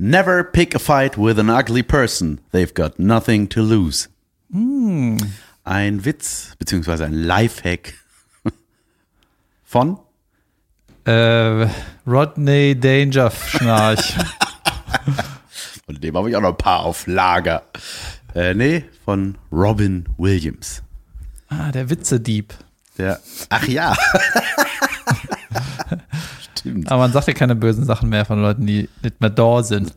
Never pick a fight with an ugly person. They've got nothing to lose. Ein Witz, beziehungsweise ein Lifehack von Rodney Dangerschnarch. Von dem habe ich auch noch ein paar auf Lager. Von Robin Williams. Der Witzedieb. Ach ja. Stimmt. Aber man sagt ja keine bösen Sachen mehr von Leuten, die nicht mehr da sind.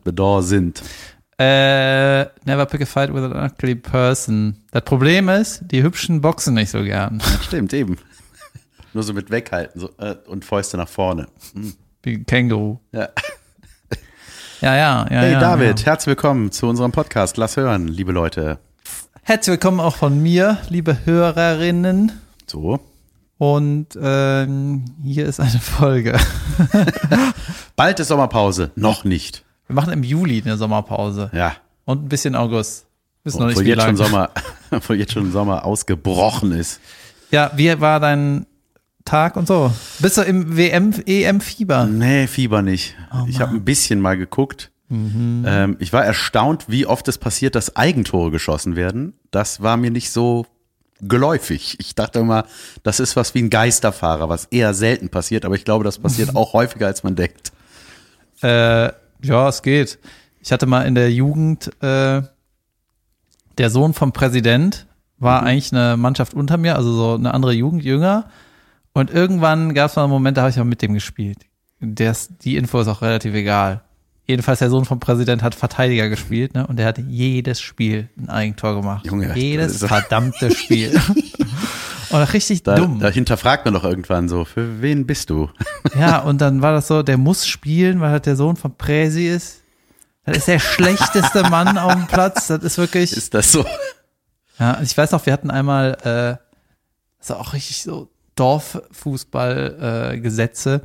Never pick a fight with an ugly person. Das Problem ist, die Hübschen boxen nicht so gern. Ja, stimmt, eben. Nur so mit weghalten so, und Fäuste nach vorne. Wie ein Känguru. Ja. Ja. Hey David, herzlich willkommen zu unserem Podcast. Lass hören, liebe Leute. Herzlich willkommen auch von mir, liebe Hörerinnen. So. Und hier ist eine Folge. Bald ist Sommerpause. Noch nicht. Wir machen im Juli eine Sommerpause. Ja. Und ein bisschen August. Wissen noch nicht, obwohl wie jetzt lange. obwohl jetzt schon Sommer ausgebrochen ist. Ja, wie war dein Tag und so? Bist du im EM-Fieber? Nee, Fieber nicht. Ich habe ein bisschen mal geguckt. Ich war erstaunt, wie oft es passiert, dass Eigentore geschossen werden. Das war mir nicht so geläufig. Ich dachte immer, das ist was wie ein Geisterfahrer, was eher selten passiert, aber ich glaube, das passiert auch häufiger, als man denkt. Ja, es geht. Ich hatte mal in der Jugend, der Sohn vom Präsident war eigentlich eine Mannschaft unter mir, also so eine andere Jugend, jünger. Und irgendwann gab es mal einen Moment, da habe ich auch mit dem gespielt. Die Info ist auch relativ egal. Jedenfalls der Sohn vom Präsident hat Verteidiger gespielt, ne? Und der hat jedes Spiel ein Eigentor gemacht. Junge, jedes verdammte Spiel. Und richtig dumm. Da hinterfragt man doch irgendwann so, für wen bist du? Ja, und dann war das so, der muss spielen, weil halt der Sohn von Präsi ist. Das ist der schlechteste Mann auf dem Platz. Das ist wirklich. Ist das so? Ja, ich weiß noch, wir hatten einmal, das war auch richtig so Dorffußball-Gesetze.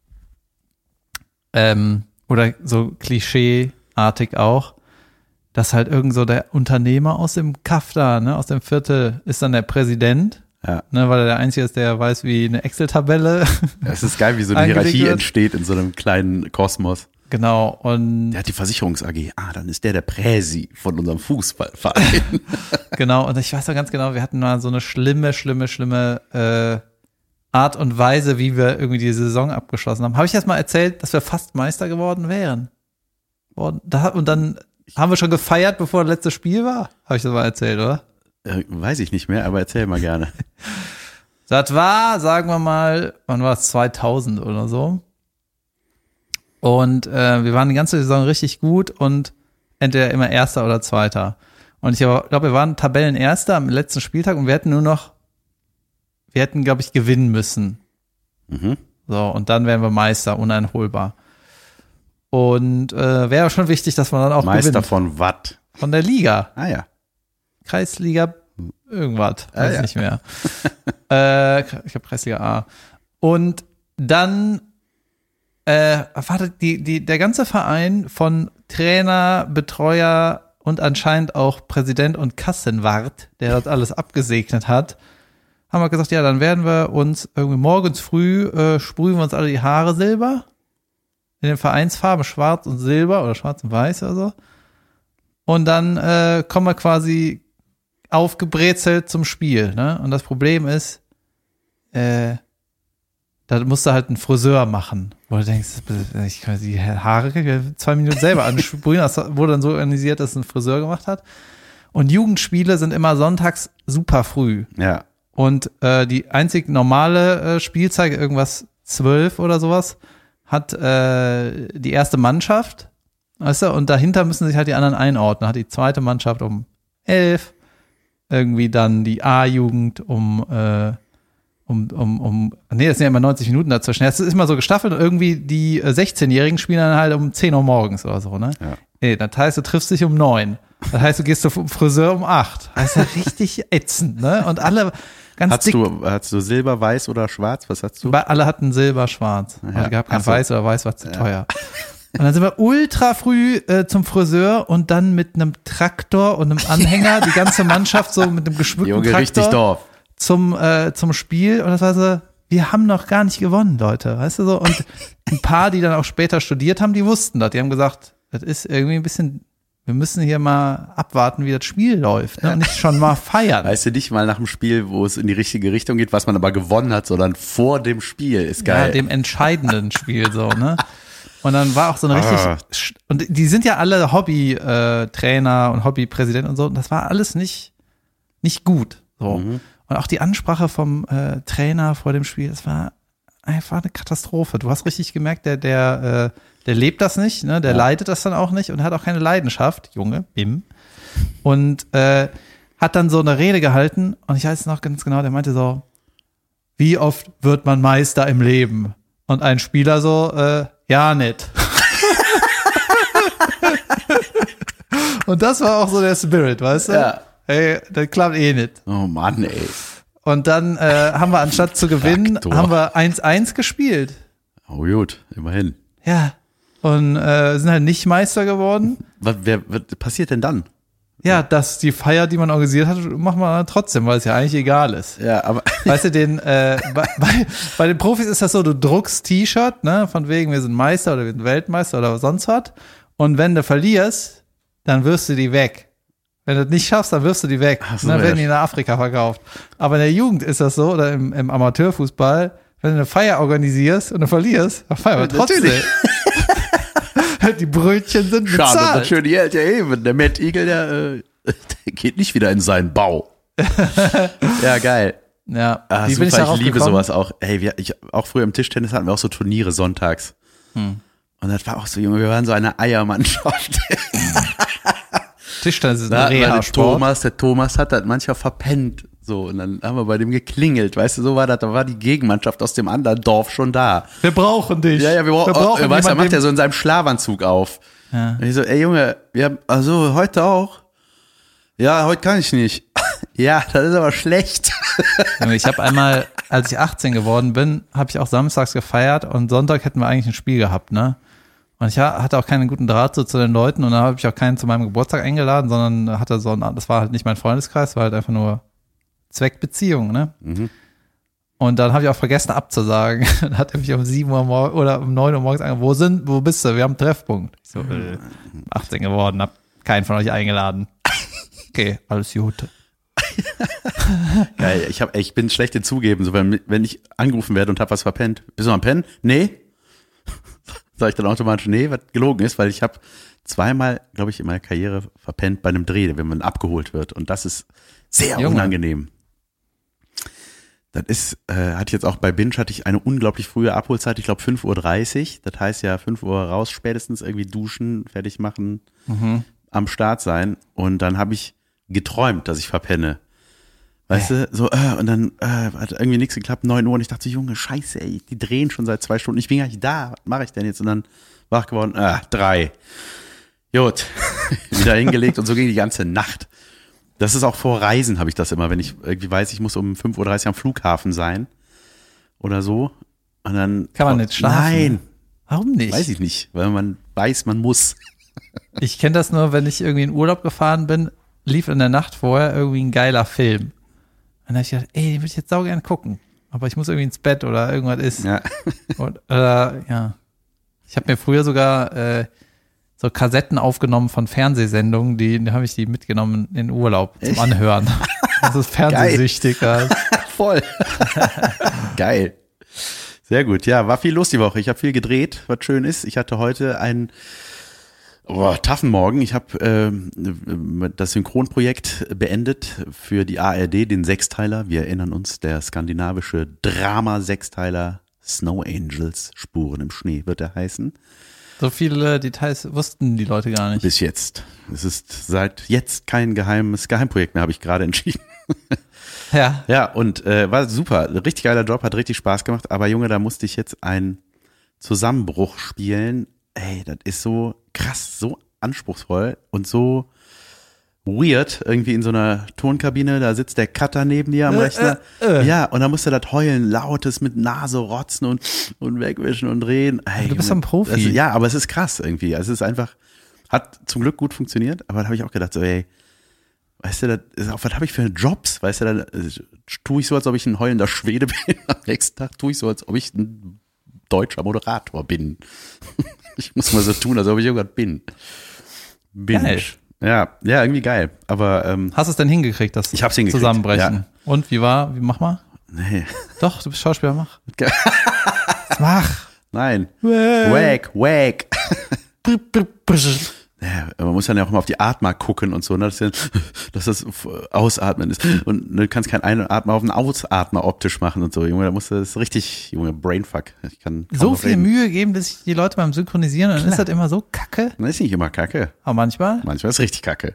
Oder so klischeeartig auch, dass halt irgend so der Unternehmer aus dem Kaff da, ne, aus dem Viertel, ist dann der Präsident, ja. Ne, weil er der Einzige ist, der weiß, wie eine Excel-Tabelle. Es ist geil, wie so eine Hierarchie entsteht in so einem kleinen Kosmos. Genau, und. Der hat die Versicherungs AG. Dann ist der Präsi von unserem Fußballverein. Genau, und ich weiß noch ganz genau, wir hatten mal so eine schlimme Art und Weise, wie wir irgendwie die Saison abgeschlossen haben. Habe ich erst mal erzählt, dass wir fast Meister geworden wären? Und dann haben wir schon gefeiert, bevor das letzte Spiel war? Habe ich das mal erzählt, oder? Weiß ich nicht mehr, aber erzähl mal gerne. Das war, sagen wir mal, wann war es? 2000 oder so. Und wir waren die ganze Saison richtig gut und entweder immer Erster oder Zweiter. Und ich glaube, wir waren Tabellenerster am letzten Spieltag und wir hätten, glaube ich, gewinnen müssen. So, und dann wären wir Meister, uneinholbar. Und wäre schon wichtig, dass man dann auch Meister gewinnt. Von was? Von der Liga. Ah ja. Kreisliga irgendwas, weiß ja. nicht mehr. Ich glaube Kreisliga A. Und dann der ganze Verein von Trainer, Betreuer und anscheinend auch Präsident und Kassenwart, der das alles abgesegnet hat, haben wir gesagt, ja, dann werden wir uns irgendwie morgens früh sprühen wir uns alle die Haare silber. In den Vereinsfarben schwarz und silber oder schwarz und weiß oder so. Und dann kommen wir quasi aufgebrezelt zum Spiel. Ne? Und das Problem ist, da musst du halt einen Friseur machen. Wo du denkst, ich kann die Haare 2 Minuten selber ansprühen. Das wurde dann so organisiert, dass es ein Friseur gemacht hat. Und Jugendspiele sind immer sonntags super früh. Ja. Und die einzig normale Spielzeit, irgendwas 12 oder sowas, hat die erste Mannschaft, weißt du, und dahinter müssen sich halt die anderen einordnen. Hat die zweite Mannschaft um 11, irgendwie dann die A-Jugend das sind ja immer 90 Minuten dazwischen. Es ist immer so gestaffelt und irgendwie die 16-Jährigen spielen dann halt um 10 Uhr morgens oder so, ne? Ja. Nee, das heißt, du triffst dich um 9. Das heißt, du gehst zum Friseur um 8. Das ist ja richtig ätzend, ne? Und alle ganz dick. Hast du Silber, Weiß oder Schwarz? Was hast du? Alle hatten Silber, Schwarz. Ja. Also gab kein Weiß oder Weiß war zu teuer. Und dann sind wir ultra früh zum Friseur und dann mit einem Traktor und einem Anhänger, die ganze Mannschaft so mit einem geschmückten Junge, Traktor richtig Dorf. zum Spiel. Und das war so, wir haben noch gar nicht gewonnen, Leute. Weißt du so? Und ein paar, die dann auch später studiert haben, die wussten das. Die haben gesagt, das ist irgendwie ein bisschen, wir müssen hier mal abwarten, wie das Spiel läuft, ne? Und nicht schon mal feiern. Weißt du, nicht mal nach dem Spiel, wo es in die richtige Richtung geht, was man aber gewonnen hat, sondern vor dem Spiel, ist geil. Ja, dem entscheidenden Spiel so, ne? Und dann war auch so eine richtig, und die sind ja alle Hobby-Trainer und Hobby-Präsident und so, und das war alles nicht gut, so. Und auch die Ansprache vom Trainer vor dem Spiel, das war einfach eine Katastrophe. Du hast richtig gemerkt, der lebt das nicht, ne? Der leidet das dann auch nicht und hat auch keine Leidenschaft, Junge, Bim. Und hat dann so eine Rede gehalten und ich weiß noch ganz genau, der meinte so, wie oft wird man Meister im Leben? Und ein Spieler so, ja, nicht. Und das war auch so der Spirit, weißt du? Ja. Ey, das klappt eh nicht. Oh Mann, ey. Und dann haben wir anstatt zu gewinnen, Traktor. haben wir 1-1 gespielt. Oh gut, immerhin. Ja. Und sind halt nicht Meister geworden. Was passiert denn dann? Ja, dass die Feier, die man organisiert hat, machen wir trotzdem, weil es ja eigentlich egal ist. Ja, aber Weißt du, bei den Profis ist das so, du druckst T-Shirt, ne, von wegen, wir sind Meister oder wir sind Weltmeister oder sonst was. Und wenn du verlierst, dann wirfst du die weg. Wenn du das nicht schaffst, dann wirfst du die weg. Ach so, Dann werden die ja. nach Afrika verkauft. Aber in der Jugend ist das so, oder im Amateurfußball, wenn du eine Feier organisierst und du verlierst, dann feiern wir trotzdem. Natürlich. Die Brötchen sind bezahlt. schade, das schöne Geld, ja eben. Der Matt Eagle, der geht nicht wieder in seinen Bau. Ja, geil. Ja, Ah, wie bin ich super, darauf ich liebe gekommen? sowas auch. Hey, auch früher im Tischtennis hatten wir auch so Turniere sonntags. Und das war auch so, Junge, wir waren so eine Eiermannschaft. Tischtennis ist Da ein hat der Reha-Sport. Thomas hat das manchmal verpennt. So, und dann haben wir bei dem geklingelt, weißt du, so war das, da war die Gegenmannschaft aus dem anderen Dorf schon da. Wir brauchen dich. Ja, wir brauchen, weißt du, er jemanden, macht ja so in seinem Schlafanzug auf. Ja. Und ich so, ey Junge, also heute auch? Ja, heute kann ich nicht. Ja, das ist aber schlecht. Ich habe einmal, als ich 18 geworden bin, habe ich auch samstags gefeiert und Sonntag hätten wir eigentlich ein Spiel gehabt, ne? Und ich hatte auch keinen guten Draht so zu den Leuten und dann habe ich auch keinen zu meinem Geburtstag eingeladen, sondern hatte das war halt nicht mein Freundeskreis, war halt einfach nur Zweckbeziehung, ne? Und dann habe ich auch vergessen abzusagen. Dann hat er mich um 7 Uhr oder um 9 Uhr morgens angerufen, wo bist du? Wir haben einen Treffpunkt. Ich so, 18 geworden, hab keinen von euch eingeladen. Okay, alles gut. Ja, ich bin schlecht in Zugeben, so wenn ich angerufen werde und habe was verpennt. Bist du am Pennen? Nee. Sag ich dann automatisch nee, was gelogen ist, weil ich habe zweimal, glaube ich, in meiner Karriere verpennt bei einem Dreh, wenn man abgeholt wird. Und das ist sehr unangenehm. Das ist, hatte ich jetzt auch bei Binge, hatte ich eine unglaublich frühe Abholzeit, ich glaube 5:30 Uhr. Das heißt ja 5 Uhr raus, spätestens irgendwie duschen, fertig machen, am Start sein. Und dann habe ich geträumt, dass ich verpenne. Weißt du, so, und dann hat irgendwie nichts geklappt, 9 Uhr. Und ich dachte so, Junge, scheiße, ey, die drehen schon seit 2 Stunden. Ich bin gar nicht da, was mache ich denn jetzt? Und dann wach geworden, 3. Gut, wieder hingelegt und so ging die ganze Nacht. Das ist auch vor Reisen, habe ich das immer, wenn ich irgendwie weiß, ich muss um 5:30 Uhr am Flughafen sein oder so. Und dann Kann man nicht schlafen? Nein, Warum nicht? weiß ich nicht, weil man weiß, man muss. Ich kenne das nur, wenn ich irgendwie in Urlaub gefahren bin, lief in der Nacht vorher irgendwie ein geiler Film. Und dann habe ich gedacht, ey, den würde ich jetzt saugern gucken. Aber ich muss irgendwie ins Bett oder irgendwas ist. Ja. Und, ja. Ich habe mir früher sogar so Kassetten aufgenommen von Fernsehsendungen, die habe ich die mitgenommen in Urlaub zum Anhören. Das ist fernsehsüchtig. Halt. Voll. Geil. Sehr gut. Ja, war viel los die Woche. Ich habe viel gedreht, was schön ist. Ich hatte heute einen taffen Morgen. Ich habe das Synchronprojekt beendet für die ARD, den Sechsteiler. Wir erinnern uns, der skandinavische Drama-Sechsteiler Snow Angels, Spuren im Schnee wird er heißen. So viele Details wussten die Leute gar nicht. Bis jetzt. Es ist seit jetzt kein Geheimprojekt mehr, habe ich gerade entschieden. Ja. Ja, und war super. Richtig geiler Job, hat richtig Spaß gemacht. Aber Junge, da musste ich jetzt einen Zusammenbruch spielen. Ey, das ist so krass, so anspruchsvoll und so weird, irgendwie in so einer Tonkabine, da sitzt der Cutter neben dir am Rechner. Ja, und dann musst du das heulen, lautes mit Nase rotzen und wegwischen und drehen. Ey, du bist ein Profi. Ja, aber es ist krass irgendwie. Also es ist einfach, hat zum Glück gut funktioniert, aber da habe ich auch gedacht, so, ey, weißt du, was habe ich für Jobs? Weißt du, da tue ich so, als ob ich ein heulender Schwede bin. Am nächsten Tag tue ich so, als ob ich ein deutscher Moderator bin. Ich muss mal so tun, als ob ich irgendwas bin. Binge. Geil. Ja, irgendwie geil. Aber hast du es denn hingekriegt, das ich hab's hingekriegt, Zusammenbrechen? ja. Und wie war? Mach mal. nee. Doch, du bist Schauspieler, mach. Mach. Nein. Wack. Ja, man muss dann ja auch immer auf die Atmer gucken und so, ne, dass das Ausatmen ist. Und du kannst keinen Einatmer auf einen Ausatmer optisch machen und so. Junge, da musst du das richtig, Junge, Brainfuck. Ich kann so viel Mühe geben, dass sich die Leute beim Synchronisieren, und dann ist das immer so kacke. Das ist nicht immer kacke. Aber manchmal? Manchmal ist es richtig kacke.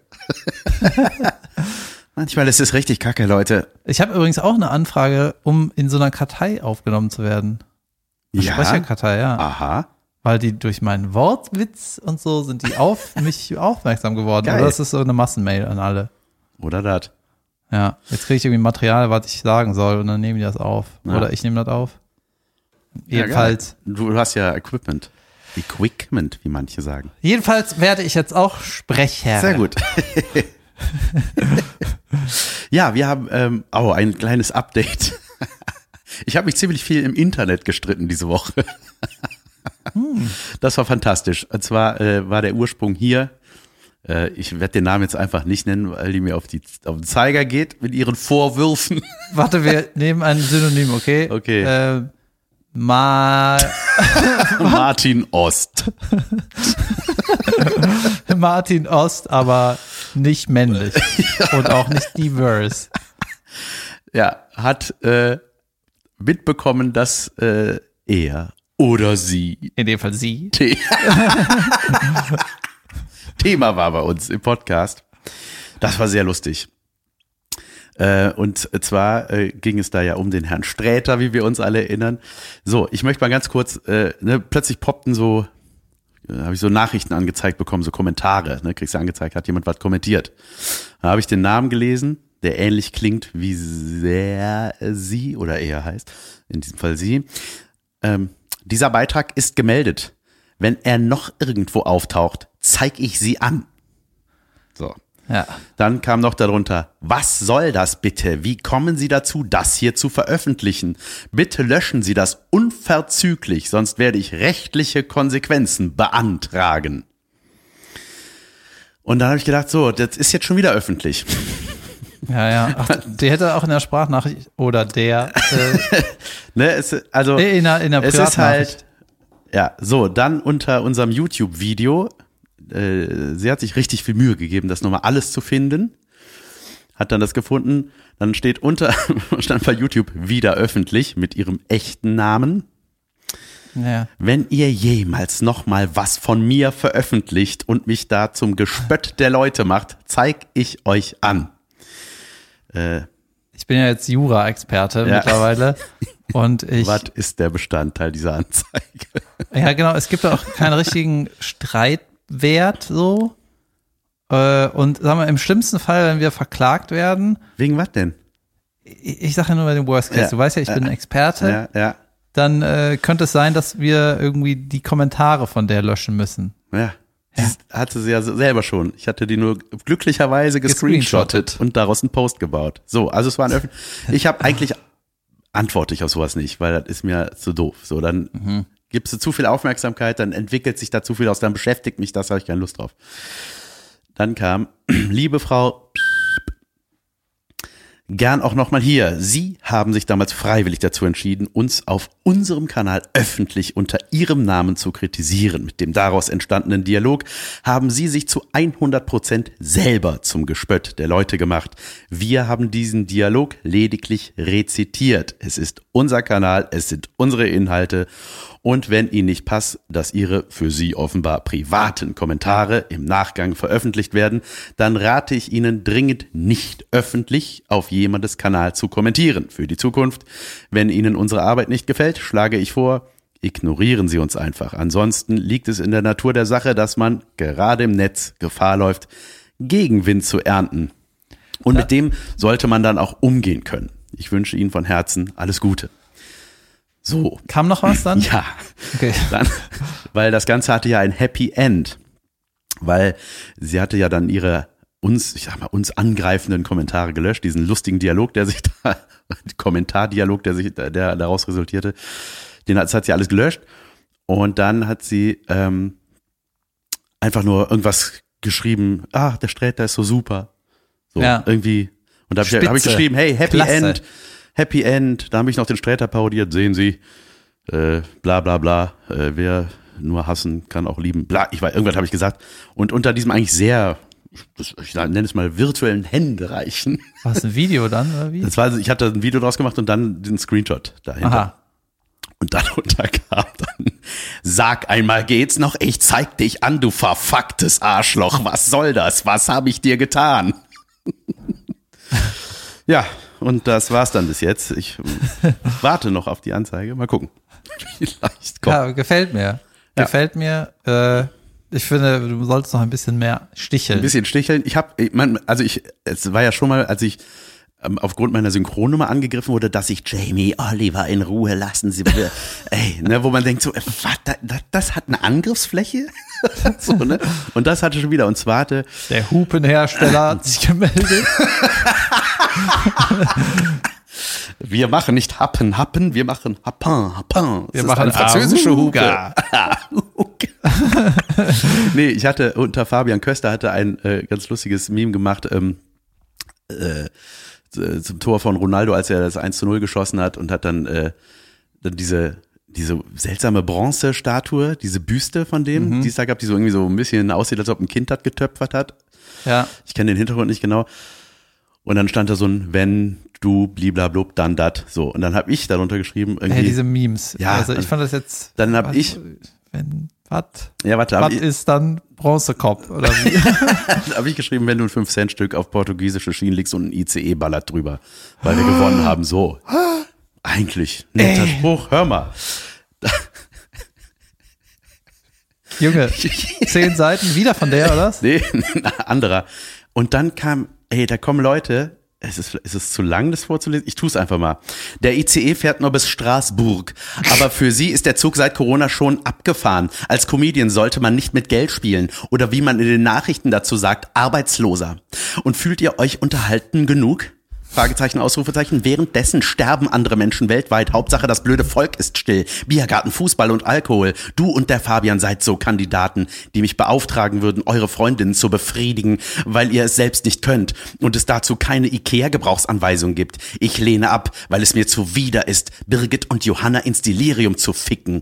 Manchmal ist es richtig kacke, Leute. Ich habe übrigens auch eine Anfrage, um in so einer Kartei aufgenommen zu werden. Ja? Sprecherkartei, ja. Aha. Weil die durch meinen Wortwitz und so sind die auf mich aufmerksam geworden. Geil. Oder das ist so eine Massenmail an alle. Oder das. Ja, jetzt kriege ich irgendwie Material, was ich sagen soll, und dann nehmen die das auf. Ja. Oder ich nehme das auf. Ja, Jedenfalls. geil. Du hast ja Equipment, wie manche sagen. Jedenfalls werde ich jetzt auch Sprecher. Sehr gut. Ja, wir haben ein kleines Update. Ich habe mich ziemlich viel im Internet gestritten diese Woche. Das war fantastisch. Und zwar war der Ursprung hier. Ich werde den Namen jetzt einfach nicht nennen, weil die mir auf den Zeiger geht mit ihren Vorwürfen. Warte, wir nehmen ein Synonym, okay? Okay. Martin Ost. Martin Ost, aber nicht männlich. Und auch nicht diverse. Ja, hat mitbekommen, dass er oder sie. In dem Fall sie. Thema war bei uns im Podcast. Das war sehr lustig. Und zwar ging es da ja um den Herrn Sträter, wie wir uns alle erinnern. So, ich möchte mal ganz kurz, plötzlich poppten so, habe ich so Nachrichten angezeigt bekommen, so Kommentare, ne, kriegst du angezeigt, hat jemand was kommentiert. Da habe ich den Namen gelesen, der ähnlich klingt, wie sehr sie oder er heißt, in diesem Fall sie. Dieser Beitrag ist gemeldet. Wenn er noch irgendwo auftaucht, zeige ich sie an. So. Ja. Dann kam noch darunter, was soll das bitte? Wie kommen Sie dazu, das hier zu veröffentlichen? Bitte löschen Sie das unverzüglich, sonst werde ich rechtliche Konsequenzen beantragen. Und dann habe ich gedacht, so, das ist jetzt schon wieder öffentlich. Ja. Ach, die hätte auch in der Sprachnachricht oder der ne, in der Privatnachricht. Es ist halt, ja, so, dann unter unserem YouTube-Video, sie hat sich richtig viel Mühe gegeben, das nochmal alles zu finden, hat dann das gefunden, dann stand bei YouTube wieder öffentlich mit ihrem echten Namen. Ja. Wenn ihr jemals nochmal was von mir veröffentlicht und mich da zum Gespött der Leute macht, zeig ich euch an. Ich bin ja jetzt Jura-Experte mittlerweile. Und was ist der Bestandteil dieser Anzeige? Ja, genau, es gibt auch keinen richtigen Streitwert so. Und sagen wir, im schlimmsten Fall, wenn wir verklagt werden. Wegen was denn? Ich sage ja nur bei dem Worst Case. Ja, du weißt ja, ich bin Experte. Ja. Dann könnte es sein, dass wir irgendwie die Kommentare von der löschen müssen. Ja. Das hatte sie ja selber schon. Ich hatte die nur glücklicherweise gescreenshottet und daraus einen Post gebaut. So, also es war ich habe eigentlich antworte ich auf sowas nicht, weil das ist mir zu doof. So, dann gibst du zu viel Aufmerksamkeit, dann entwickelt sich da zu viel aus, dann beschäftigt mich das, habe ich keine Lust drauf. Dann kam, liebe Frau, gern auch nochmal hier. Sie haben sich damals freiwillig dazu entschieden, uns auf unserem Kanal öffentlich unter Ihrem Namen zu kritisieren. Mit dem daraus entstandenen Dialog haben Sie sich zu 100% selber zum Gespött der Leute gemacht. Wir haben diesen Dialog lediglich rezitiert. Es ist unser Kanal, es sind unsere Inhalte. Und wenn Ihnen nicht passt, dass Ihre für Sie offenbar privaten Kommentare im Nachgang veröffentlicht werden, dann rate ich Ihnen dringend nicht öffentlich auf jemandes Kanal zu kommentieren. Für die Zukunft, wenn Ihnen unsere Arbeit nicht gefällt, schlage ich vor, ignorieren Sie uns einfach. Ansonsten liegt es in der Natur der Sache, dass man gerade im Netz Gefahr läuft, Gegenwind zu ernten. Und mit dem sollte man dann auch umgehen können. Ich wünsche Ihnen von Herzen alles Gute. So. Kam noch was dann? Ja. Okay. Dann, weil das Ganze hatte ja ein Happy End. Weil sie hatte ja dann uns angreifenden Kommentare gelöscht, diesen lustigen Dialog, Kommentardialog, der daraus resultierte, das hat sie alles gelöscht. Und dann hat sie einfach nur irgendwas geschrieben, der Sträter ist so super. So, irgendwie. Und da habe ich geschrieben, hey, Happy End. Da habe ich noch den Sträter parodiert, sehen Sie, bla bla bla, wer nur hassen kann auch lieben, bla, irgendwas habe ich gesagt. Und unter diesem eigentlich sehr, ich nenne es mal virtuellen Händereichen. War es ein Video dann, oder wie? Ich hatte ein Video draus gemacht und dann den Screenshot dahinter. Aha. Und darunter kam dann, sag einmal geht's noch, ich zeig dich an, du verfucktes Arschloch, was soll das, was habe ich dir getan? Ja, und das war's dann bis jetzt. Ich warte noch auf die Anzeige, mal gucken. Vielleicht kommt. Ja, gefällt mir. Gefällt mir. Ich finde, du solltest noch ein bisschen mehr sticheln. Ein bisschen sticheln. Es war ja schon mal, als ich aufgrund meiner Synchronnummer angegriffen wurde, dass ich Jamie Oliver in Ruhe lassen Sie. Wo man denkt so, das hat eine Angriffsfläche? So, ne? Und das hatte schon wieder. Und zwar hatte der Hupenhersteller hat sich gemeldet. Wir machen nicht Happen, wir machen Happin. Wir machen eine französische Hupe. Nee, ich hatte unter Fabian Köster ein ganz lustiges Meme gemacht zum Tor von Ronaldo, als er das 1:0 geschossen hat und hat dann diese seltsame Bronzestatue, diese Büste von dem, die es da gab, die so irgendwie so ein bisschen aussieht, als ob ein Kind das getöpfert hat. Ja. Ich kenne den Hintergrund nicht genau. Und dann stand da so ein, wenn du bliblablub, dann dat. So, und dann habe ich darunter geschrieben irgendwie. Hey, diese Memes. Ja. Also ich fand das jetzt. Dann habe ich. Was ist dann Bronzekopf oder wie? Da habe ich geschrieben, wenn du ein 5-Cent-Stück auf portugiesische Schienen legst und ein ICE ballert drüber, weil wir gewonnen haben. So. Eigentlich netter Spruch. Hör mal. Junge, 10 Seiten wieder von der, oder was? Nee, ein anderer. Und dann kam, da kommen Leute, ist es zu lang, das vorzulesen? Ich tue es einfach mal. Der ICE fährt nur bis Straßburg, aber für Sie ist der Zug seit Corona schon abgefahren. Als Comedian sollte man nicht mit Geld spielen oder wie man in den Nachrichten dazu sagt, Arbeitsloser. Und fühlt ihr euch unterhalten genug? Fragezeichen, Ausrufezeichen. Währenddessen sterben andere Menschen weltweit. Hauptsache, das blöde Volk ist still. Biergarten, Fußball und Alkohol. Du und der Fabian seid so Kandidaten, die mich beauftragen würden, eure Freundinnen zu befriedigen, weil ihr es selbst nicht könnt und es dazu keine IKEA-Gebrauchsanweisung gibt. Ich lehne ab, weil es mir zuwider ist, Birgit und Johanna ins Delirium zu ficken.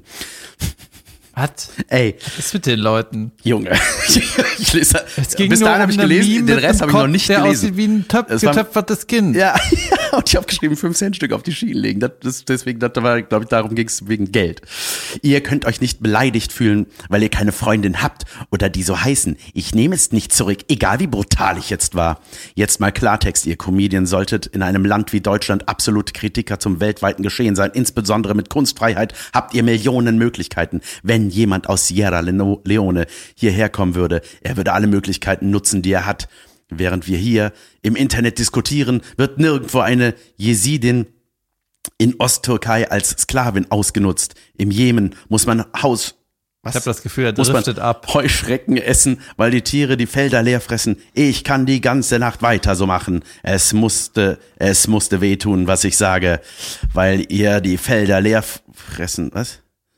Was? Was ist mit den Leuten? Junge, ich lese. Bis dahin habe ich gelesen, den Rest habe ich noch nicht gelesen. Der aussieht wie ein getöpfertes Kind. Ja, und ich habe geschrieben, 5-Cent-Stück auf die Schienen legen. Deswegen, glaube ich, darum ging es wegen Geld. Ihr könnt euch nicht beleidigt fühlen, weil ihr keine Freundin habt oder die so heißen. Ich nehme es nicht zurück, egal wie brutal ich jetzt war. Jetzt mal Klartext, ihr Comedian solltet in einem Land wie Deutschland absolute Kritiker zum weltweiten Geschehen sein. Insbesondere mit Kunstfreiheit habt ihr Millionen Möglichkeiten. Wenn jemand aus Sierra Leone hierher kommen würde, er würde alle Möglichkeiten nutzen, die er hat. Während wir hier im Internet diskutieren, wird nirgendwo eine Jesidin in Osttürkei als Sklavin ausgenutzt. Im Jemen muss man Ich habe das Gefühl, er driftet ab. Heuschrecken essen, weil die Tiere die Felder leer fressen. Ich kann die ganze Nacht weiter so machen. Es musste wehtun, was ich sage, weil ihr die Felder leer fressen. Was?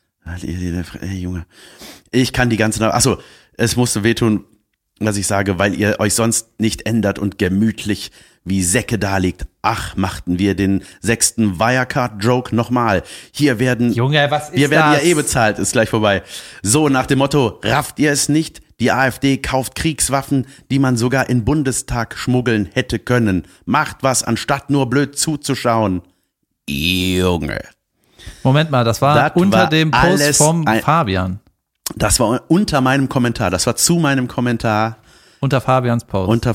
Junge. Ich kann die ganze Nacht, es musste wehtun, was ich sage, weil ihr euch sonst nicht ändert und gemütlich wie Säcke daliegt. Ach, machten wir den 6. Wirecard-Joke nochmal. Wir werden ja bezahlt, ist gleich vorbei. So nach dem Motto, rafft ihr es nicht? Die AfD kauft Kriegswaffen, die man sogar in Bundestag schmuggeln hätte können. Macht was, anstatt nur blöd zuzuschauen. Junge. Moment mal, das war unter dem Post vom Fabian. Das war unter meinem Kommentar. Das war zu meinem Kommentar. Unter Fabians Post.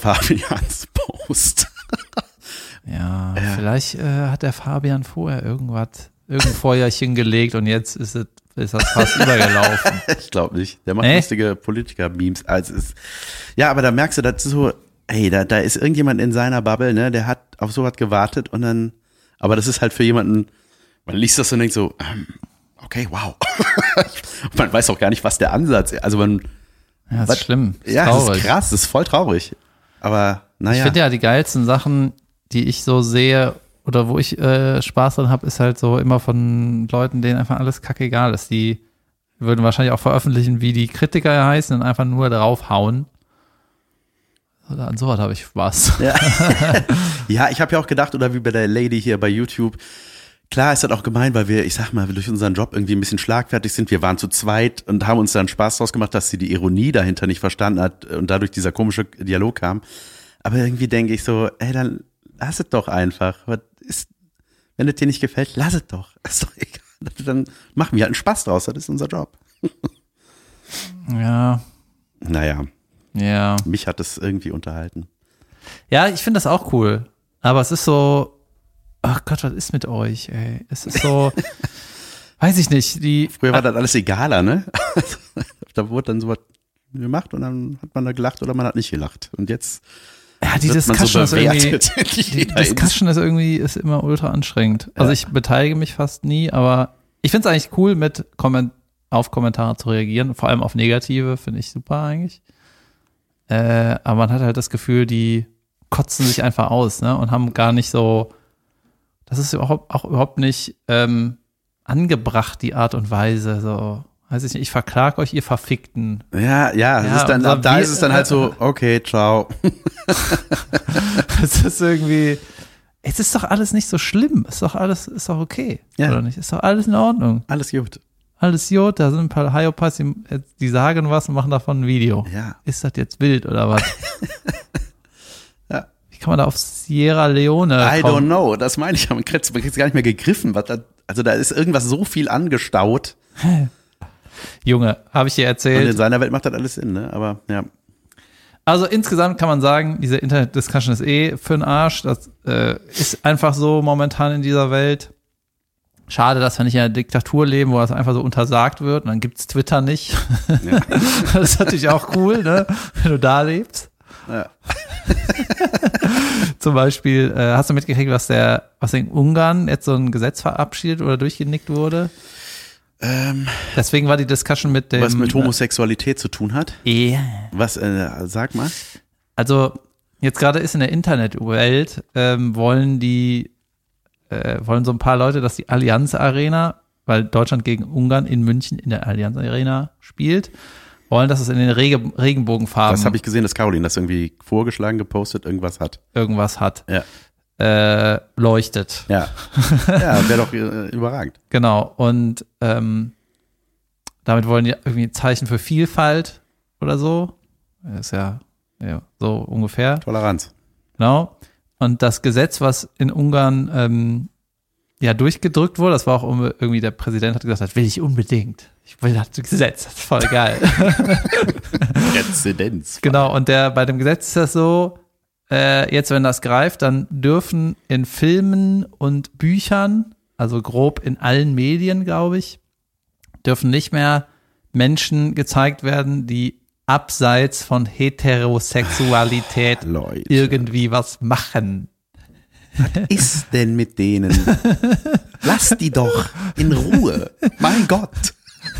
Ja, vielleicht hat der Fabian vorher irgendein Feuerchen gelegt und jetzt ist das fast übergelaufen. Ich glaube nicht. Der macht lustige Politiker-Memes. Ja, aber da merkst du, das ist so, da ist irgendjemand in seiner Bubble, ne, der hat auf sowas gewartet und dann, aber das ist halt für jemanden, man liest das und denkt so, okay, wow. Man weiß auch gar nicht, was der Ansatz ist. Das ist schlimm. Das ist das ist krass, das ist voll traurig. Aber naja. Ich finde ja, die geilsten Sachen, die ich so sehe oder wo ich Spaß dran habe, ist halt so immer von Leuten, denen einfach alles kackegal ist. Die würden wahrscheinlich auch veröffentlichen, wie die Kritiker heißen und einfach nur draufhauen. An sowas habe ich Spaß. Ja, ja, ich habe ja auch gedacht, oder wie bei der Lady hier bei YouTube, klar ist das auch gemein, weil wir, ich sag mal, durch unseren Job irgendwie ein bisschen schlagfertig sind. Wir waren zu zweit und haben uns dann Spaß draus gemacht, dass sie die Ironie dahinter nicht verstanden hat und dadurch dieser komische Dialog kam. Aber irgendwie denke ich so, ey, dann lass es doch einfach. Wenn es dir nicht gefällt, lass es doch. Ist doch egal. Dann machen wir halt einen Spaß draus. Das ist unser Job. Ja. Naja. Ja. Mich hat es irgendwie unterhalten. Ja, ich finde das auch cool. Aber es ist so, ach Gott, was ist mit euch, ey? Es ist so, weiß ich nicht. Früher war das alles egaler, ne? Da wurde dann sowas gemacht und dann hat man da gelacht oder man hat nicht gelacht. Und jetzt ja, die Discussion ist irgendwie, ist immer ultra anstrengend. Also ich beteilige mich fast nie, aber ich finde es eigentlich cool, mit auf Kommentare zu reagieren, vor allem auf negative, finde ich super eigentlich. Aber man hat halt das Gefühl, die kotzen sich einfach aus, ne, und haben gar nicht so, das ist auch überhaupt nicht angebracht, die Art und Weise, so, weiß ich nicht, ich verklag euch, ihr Verfickten. Ja, es ist dann, da ist es dann halt so, okay, ciao. Es ist irgendwie, es ist doch alles nicht so schlimm, ist doch okay, oder nicht, ist doch alles in Ordnung. Alles gut. Alles gut, da sind ein paar Hyopas, die sagen was und machen davon ein Video. Ja. Ist das jetzt wild oder was? Ja. Wie kann man da auf Sierra Leone I kommen? don't know, das meine ich. Man kriegt es gar nicht mehr gegriffen. Also da ist irgendwas so viel angestaut. Junge, habe ich dir erzählt. Und in seiner Welt macht das alles Sinn, ne? Aber ja. Also insgesamt kann man sagen, diese Internet-Discussion ist für den Arsch. Das ist einfach so momentan in dieser Welt. Schade, dass wir nicht in einer Diktatur leben, wo das einfach so untersagt wird und dann gibt's Twitter nicht. Ja. Das ist natürlich auch cool, ne? Wenn du da lebst. Ja. Zum Beispiel, hast du mitgekriegt, was in Ungarn jetzt so ein Gesetz verabschiedet oder durchgenickt wurde? Deswegen war die Discussion mit dem... Was mit Homosexualität zu tun hat? Ja. Was, sag mal. Also, jetzt gerade ist in der Internetwelt, wollen so ein paar Leute, dass die Allianz Arena, weil Deutschland gegen Ungarn in München in der Allianz Arena spielt, wollen, dass es in den Regenbogenfarben. Das habe ich gesehen, dass Caroline das irgendwie vorgeschlagen, gepostet, irgendwas hat. Ja. Leuchtet. Ja. Ja, wäre doch überragend. Genau. Und damit wollen die irgendwie ein Zeichen für Vielfalt oder so. Das ist ja so ungefähr. Toleranz. Genau. Und das Gesetz, was in Ungarn durchgedrückt wurde, das war auch irgendwie, der Präsident hat gesagt, das will ich unbedingt. Ich will das Gesetz, das ist voll geil. Präzedenz. Genau, und bei dem Gesetz ist das so, jetzt wenn das greift, dann dürfen in Filmen und Büchern, also grob in allen Medien, glaube ich, dürfen nicht mehr Menschen gezeigt werden, die abseits von Heterosexualität irgendwie was machen. Was ist denn mit denen? Lass die doch in Ruhe. Mein Gott.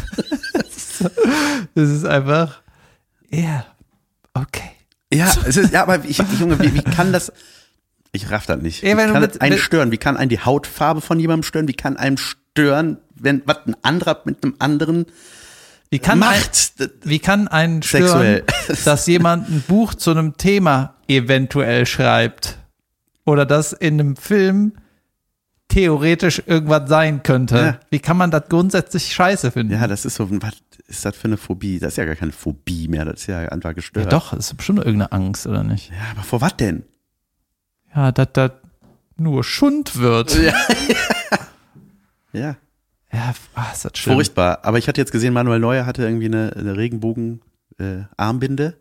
Das ist einfach, okay. Ja, aber Junge, wie kann das, ich raff das nicht. Wie kann das einen stören? Wie kann einen die Hautfarbe von jemandem stören? Wie kann einem stören, wenn was ein anderer mit einem anderen Wie kann einen stören, dass jemand ein Buch zu einem Thema eventuell schreibt oder das in einem Film theoretisch irgendwas sein könnte? Ja. Wie kann man das grundsätzlich scheiße finden? Ja, das ist so, was ist das für eine Phobie? Das ist ja gar keine Phobie mehr, das ist ja einfach gestört. Ja doch, das ist bestimmt irgendeine Angst, oder nicht? Ja, aber vor was denn? Ja, dass das nur Schund wird. Ja. Ja. Ja, ist das schlimm. Furchtbar. Aber ich hatte jetzt gesehen, Manuel Neuer hatte irgendwie eine Regenbogen-Armbinde.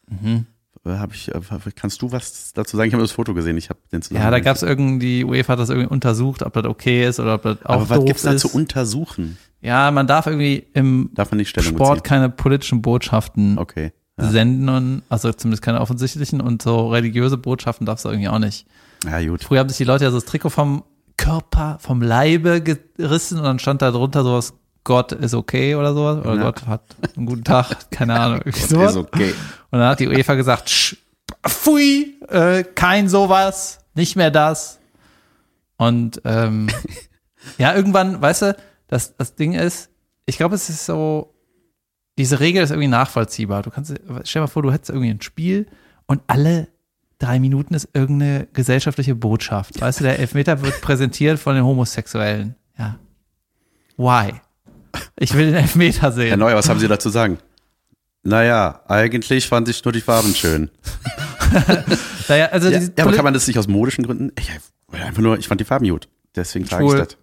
Kannst du was dazu sagen? Ich habe das Foto gesehen. Ich habe den Ja, da gab es die UEFA hat das irgendwie untersucht, ob das okay ist oder ob das auch aber was doof gibt's da ist. zu untersuchen? Ja, man darf irgendwie im Sport keine politischen Botschaften senden und also zumindest keine offensichtlichen und so religiöse Botschaften darfst du irgendwie auch nicht. Ja, gut. Früher haben sich die Leute ja so das Trikot vom Körper, vom Leibe gerissen und dann stand da drunter sowas, Gott ist okay oder sowas. Oder Gott hat einen guten Tag, keine Ahnung. Gott sowas. Ist okay. Und dann hat die UEFA gesagt, pfui, kein sowas, nicht mehr das. Und ja, irgendwann, weißt du, das Ding ist, ich glaube, es ist so, diese Regel ist irgendwie nachvollziehbar. Stell dir mal vor, du hättest irgendwie ein Spiel und alle 3 Minuten ist irgendeine gesellschaftliche Botschaft. Weißt du, der Elfmeter wird präsentiert von den Homosexuellen. Ja. Why? Ich will den Elfmeter sehen. Herr Neuer, was haben Sie dazu sagen? Naja, eigentlich fand ich nur die Farben schön. Naja, also ja, aber kann man das nicht aus modischen Gründen? Ich fand die Farben gut. Deswegen trage ich das.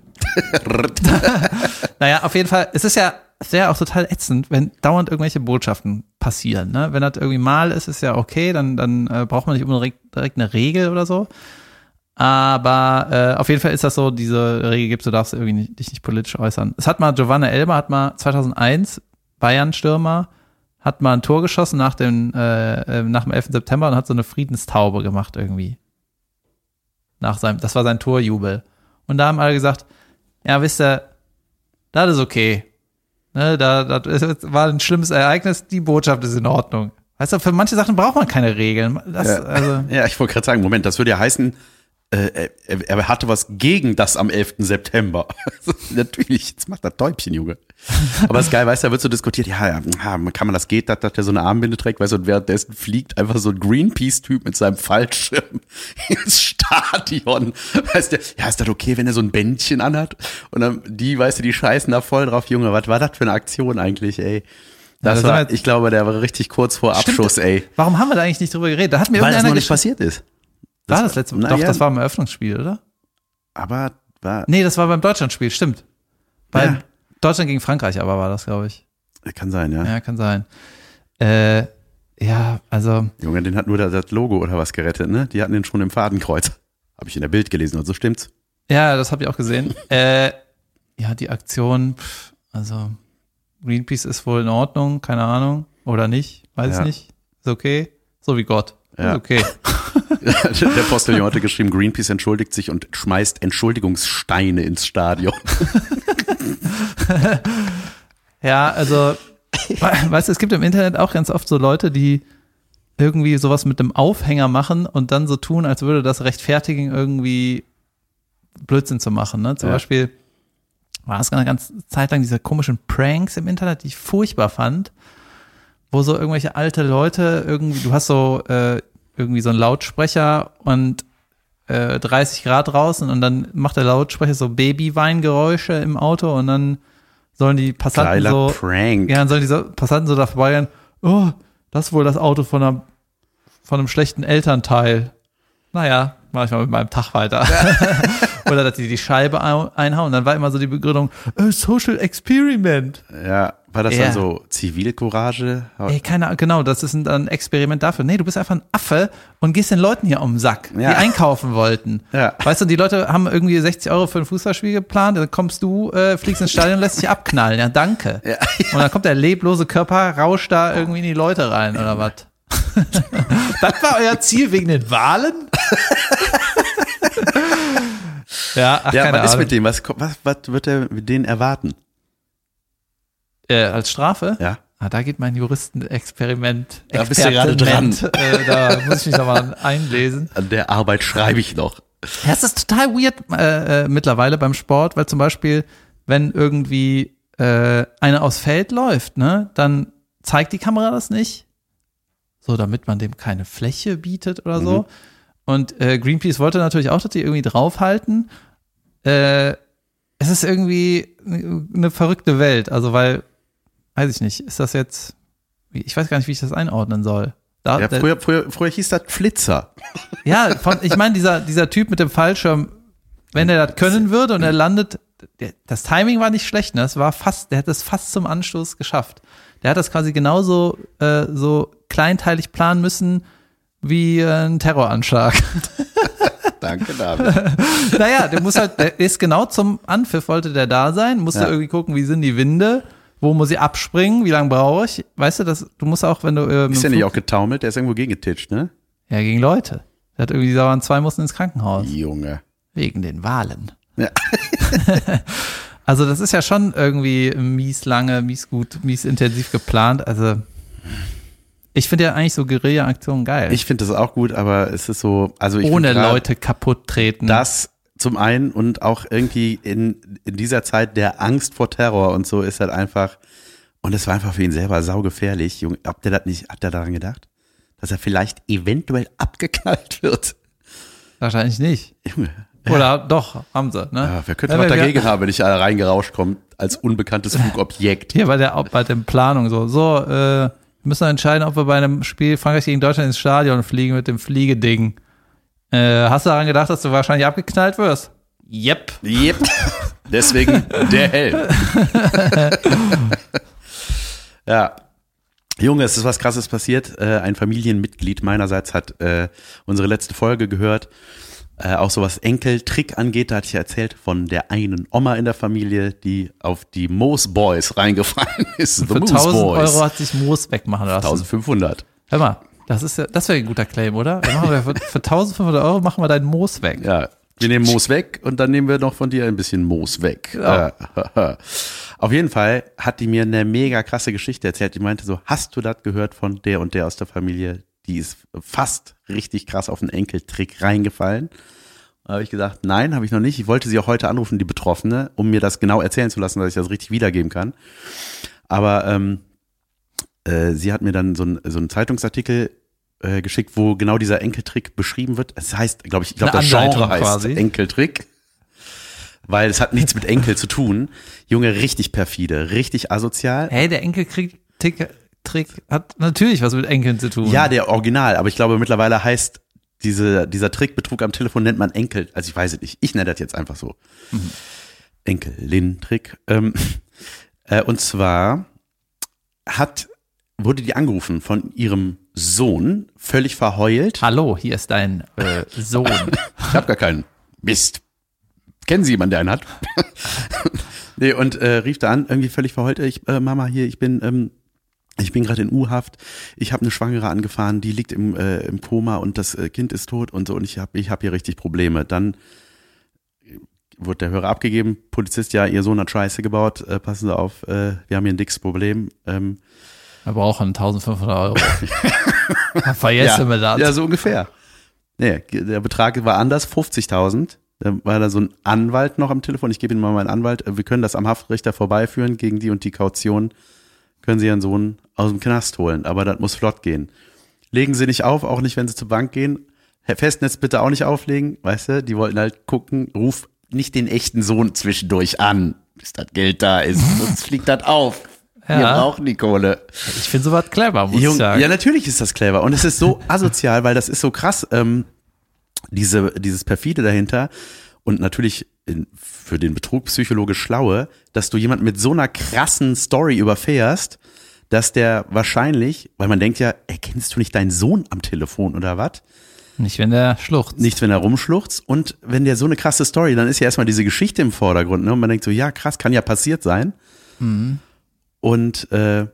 Naja, auf jeden Fall, es ist ja sehr auch total ätzend, wenn dauernd irgendwelche Botschaften passieren. Ne? Wenn das irgendwie mal ist ja okay, dann braucht man nicht unbedingt direkt eine Regel oder so. Aber auf jeden Fall ist das so, diese Regel gibt, du darfst irgendwie dich nicht politisch äußern. Es hat mal Giovanna Elber, 2001, Bayern-Stürmer, hat mal ein Tor geschossen nach dem 11. September und hat so eine Friedenstaube gemacht irgendwie. Das war sein Torjubel. Und da haben alle gesagt, ja, wisst ihr, das ist okay. Ne, das war ein schlimmes Ereignis, die Botschaft ist in Ordnung. Weißt du, für manche Sachen braucht man keine Regeln. Ja, ich wollte gerade sagen, Moment, das würde ja heißen, er hatte was gegen das am 11. September. Natürlich, jetzt macht das Täubchen, Junge. Aber es ist geil, weißt du, da wird so diskutiert, kann man das geht, dass der so eine Armbinde trägt, weißt du, und währenddessen fliegt einfach so ein Greenpeace-Typ mit seinem Fallschirm ins Stadion. Weißt du, ja, ist das okay, wenn er so ein Bändchen anhat? Und dann weißt du, die scheißen da voll drauf, Junge, was war das für eine Aktion eigentlich, ey? Ich glaube, der war richtig kurz vor Abschuss, stimmt. Ey. Warum haben wir da eigentlich nicht drüber geredet? Weil das noch nicht passiert ist. War das letzte Mal? Doch, das war im Eröffnungsspiel, oder? Aber Nee, das war beim Deutschlandspiel, stimmt. Bei Deutschland gegen Frankreich aber war das, glaube ich. Kann sein, ja. Ja, kann sein. Ja, also. Junge, den hat nur das Logo oder was gerettet, ne? Die hatten den schon im Fadenkreuz. Habe ich in der Bild gelesen, und so stimmt's. Ja, das habe ich auch gesehen. Ja, die Aktion, also Greenpeace ist wohl in Ordnung, keine Ahnung. Oder nicht, weiß nicht. Ist okay. So wie Gott. Ja. Ist okay. Der Postillon hatte geschrieben, Greenpeace entschuldigt sich und schmeißt Entschuldigungssteine ins Stadion. Ja, also, weißt du, es gibt im Internet auch ganz oft so Leute, die irgendwie sowas mit dem Aufhänger machen und dann so tun, als würde das rechtfertigen, irgendwie Blödsinn zu machen. Ne? Zum Beispiel war es eine ganze Zeit lang diese komischen Pranks im Internet, die ich furchtbar fand, wo so irgendwelche alte Leute irgendwie, du hast so irgendwie so einen Lautsprecher und 30 Grad draußen und dann macht der Lautsprecher so Babyweingeräusche im Auto und dann sollen die Passanten Geiler Prank. Ja, dann sollen die Passanten so da vorbeigehen, oh, das ist wohl das Auto von einem schlechten Elternteil. Naja, mach ich mal mit meinem Tag weiter. Oder dass die Scheibe einhauen. Dann war immer so die Begründung, Social Experiment. Ja, war das dann so Zivilcourage? Ey, genau, das ist ein Experiment dafür. Nee, du bist einfach ein Affe und gehst den Leuten hier um den Sack, die einkaufen wollten. Ja. Weißt du, die Leute haben irgendwie 60 € für ein Fußballspiel geplant, dann kommst du, fliegst ins Stadion und lässt dich abknallen. Ja, danke. Ja. Und dann kommt der leblose Körper, rauscht da irgendwie in die Leute rein, oder was? Das war euer Ziel wegen den Wahlen? Ja, keine Ahnung. Was ist mit dem? Was wird er mit denen erwarten? Als Strafe? Ja. Da geht mein Juristenexperiment. Da bist du gerade dran. Da muss ich mich nochmal einlesen. An der Arbeit schreibe ich noch. Ja, es ist total weird mittlerweile beim Sport, weil zum Beispiel, wenn irgendwie einer aufs Feld läuft, ne, dann zeigt die Kamera das nicht. So, damit man dem keine Fläche bietet oder so. Und Greenpeace wollte natürlich auch, dass die irgendwie draufhalten. Es ist irgendwie eine verrückte Welt. Also, weil, weiß ich nicht, ist das jetzt, ich weiß gar nicht, wie ich das einordnen soll. Früher hieß das Flitzer. Ja, ich meine, dieser Typ mit dem Fallschirm, wenn er das können würde und er landet, das Timing war nicht schlecht, ne? Der hat es fast zum Anstoß geschafft. Der hat das quasi genauso so kleinteilig planen müssen wie ein Terroranschlag. Danke, David. Naja, der ist genau zum Anpfiff, wollte der da sein, musste irgendwie gucken, wie sind die Winde, wo muss ich abspringen, wie lange brauche ich, weißt du, du musst auch, wenn du ist ja nicht auch getaumelt, der ist irgendwo gegengetitscht, ne? Ja, gegen Leute. Der hat irgendwie, da waren 2 mussten ins Krankenhaus. Junge. Wegen den Wahlen. Ja. Also das ist ja schon irgendwie mies lange, mies gut, mies intensiv geplant, also ich finde ja eigentlich so Guerilla-Aktionen geil. Ich finde das auch gut, aber es ist so, also ich ohne Leute kaputt treten. Das zum einen und auch irgendwie in dieser Zeit der Angst vor Terror und so ist halt einfach, Und es war einfach für ihn selber saugefährlich. Junge, hat er daran gedacht? Dass er vielleicht eventuell abgeknallt wird? Wahrscheinlich nicht. Junge. Oder doch, haben sie, ne? Ja, wer könnte was dagegen haben, wenn ich da reingerauscht komme als unbekanntes Flugobjekt? Hier bei der Planung so. Wir müssen entscheiden, ob wir bei einem Spiel Frankreich gegen Deutschland ins Stadion fliegen mit dem Fliegeding. Hast du daran gedacht, dass du wahrscheinlich abgeknallt wirst? Yep. Deswegen der Helm. Ja. Junge, es ist was Krasses passiert. Ein Familienmitglied meinerseits hat unsere letzte Folge gehört. Auch so was Enkeltrick angeht, da hatte ich ja erzählt von der einen Oma in der Familie, die auf die Moos Boys reingefallen ist. Für 1.000 Euro hat sich Moos wegmachen lassen. 1.500. Hör mal, das wäre ein guter Claim, oder? Für 1.500 Euro machen wir deinen Moos weg. Ja, wir nehmen Moos weg und dann nehmen wir noch von dir ein bisschen Moos weg. Ja. Auf jeden Fall hat die mir eine mega krasse Geschichte erzählt. Die meinte so, hast du das gehört von der und der aus der Familie? Die ist fast richtig krass auf einen Enkeltrick reingefallen. Da habe ich gesagt, nein, habe ich noch nicht. Ich wollte sie auch heute anrufen, die Betroffene, um mir das genau erzählen zu lassen, dass ich das richtig wiedergeben kann. Aber sie hat mir dann so einen Zeitungsartikel geschickt, wo genau dieser Enkeltrick beschrieben wird. Es heißt, glaube das Genre heißt quasi Enkeltrick, weil es hat nichts mit Enkel zu tun. Junge, richtig perfide, richtig asozial. Hey, der Enkeltrick hat natürlich was mit Enkeln zu tun. Ja, der Original, aber ich glaube mittlerweile heißt dieser Trick, Betrug am Telefon nennt man Enkel, also ich weiß es nicht, ich nenne das jetzt einfach so. Enkelin-Trick. Und zwar wurde die angerufen von ihrem Sohn, völlig verheult. Hallo, hier ist dein Sohn. Ich habe gar keinen. Mist. Kennen Sie jemanden, der einen hat? Nee, und rief da an, irgendwie völlig verheult, Mama, hier, ich bin gerade in U-Haft, ich habe eine Schwangere angefahren, die liegt im Koma und das Kind ist tot und so und ich hab hier richtig Probleme. Dann wurde der Hörer abgegeben, Polizist, ja, Ihr Sohn hat Scheiße gebaut, passen Sie auf, wir haben hier ein dickes Problem. Wir brauchen 1.500 Euro. Vergessen wir das. Ja, so ungefähr. Nee, der Betrag war anders, 50.000. Da war da so ein Anwalt noch am Telefon, ich gebe Ihnen mal meinen Anwalt, wir können das am Haftrichter vorbeiführen, gegen die und die Kaution können Sie Ihren Sohn aus dem Knast holen, aber das muss flott gehen. Legen Sie nicht auf, auch nicht, wenn Sie zur Bank gehen. Festnetz bitte auch nicht auflegen, weißt du, die wollten halt gucken, ruf nicht den echten Sohn zwischendurch an, bis das Geld da ist, sonst fliegt das auf. Ja. Wir brauchen die Kohle. Ich finde sowas clever, muss ich sagen. Ja, natürlich ist das clever und es ist so asozial, weil das ist so krass, dieses perfide dahinter und natürlich für den Betrug psychologisch schlaue, dass du jemanden mit so einer krassen Story überfährst, dass der wahrscheinlich, weil man denkt ja, kennst du nicht deinen Sohn am Telefon oder was? Nicht, wenn der schluchzt. Nicht, wenn er rumschluchzt und wenn der so eine krasse Story, dann ist ja erstmal diese Geschichte im Vordergrund, ne? Und man denkt so, ja krass, kann ja passiert sein. Mhm. Und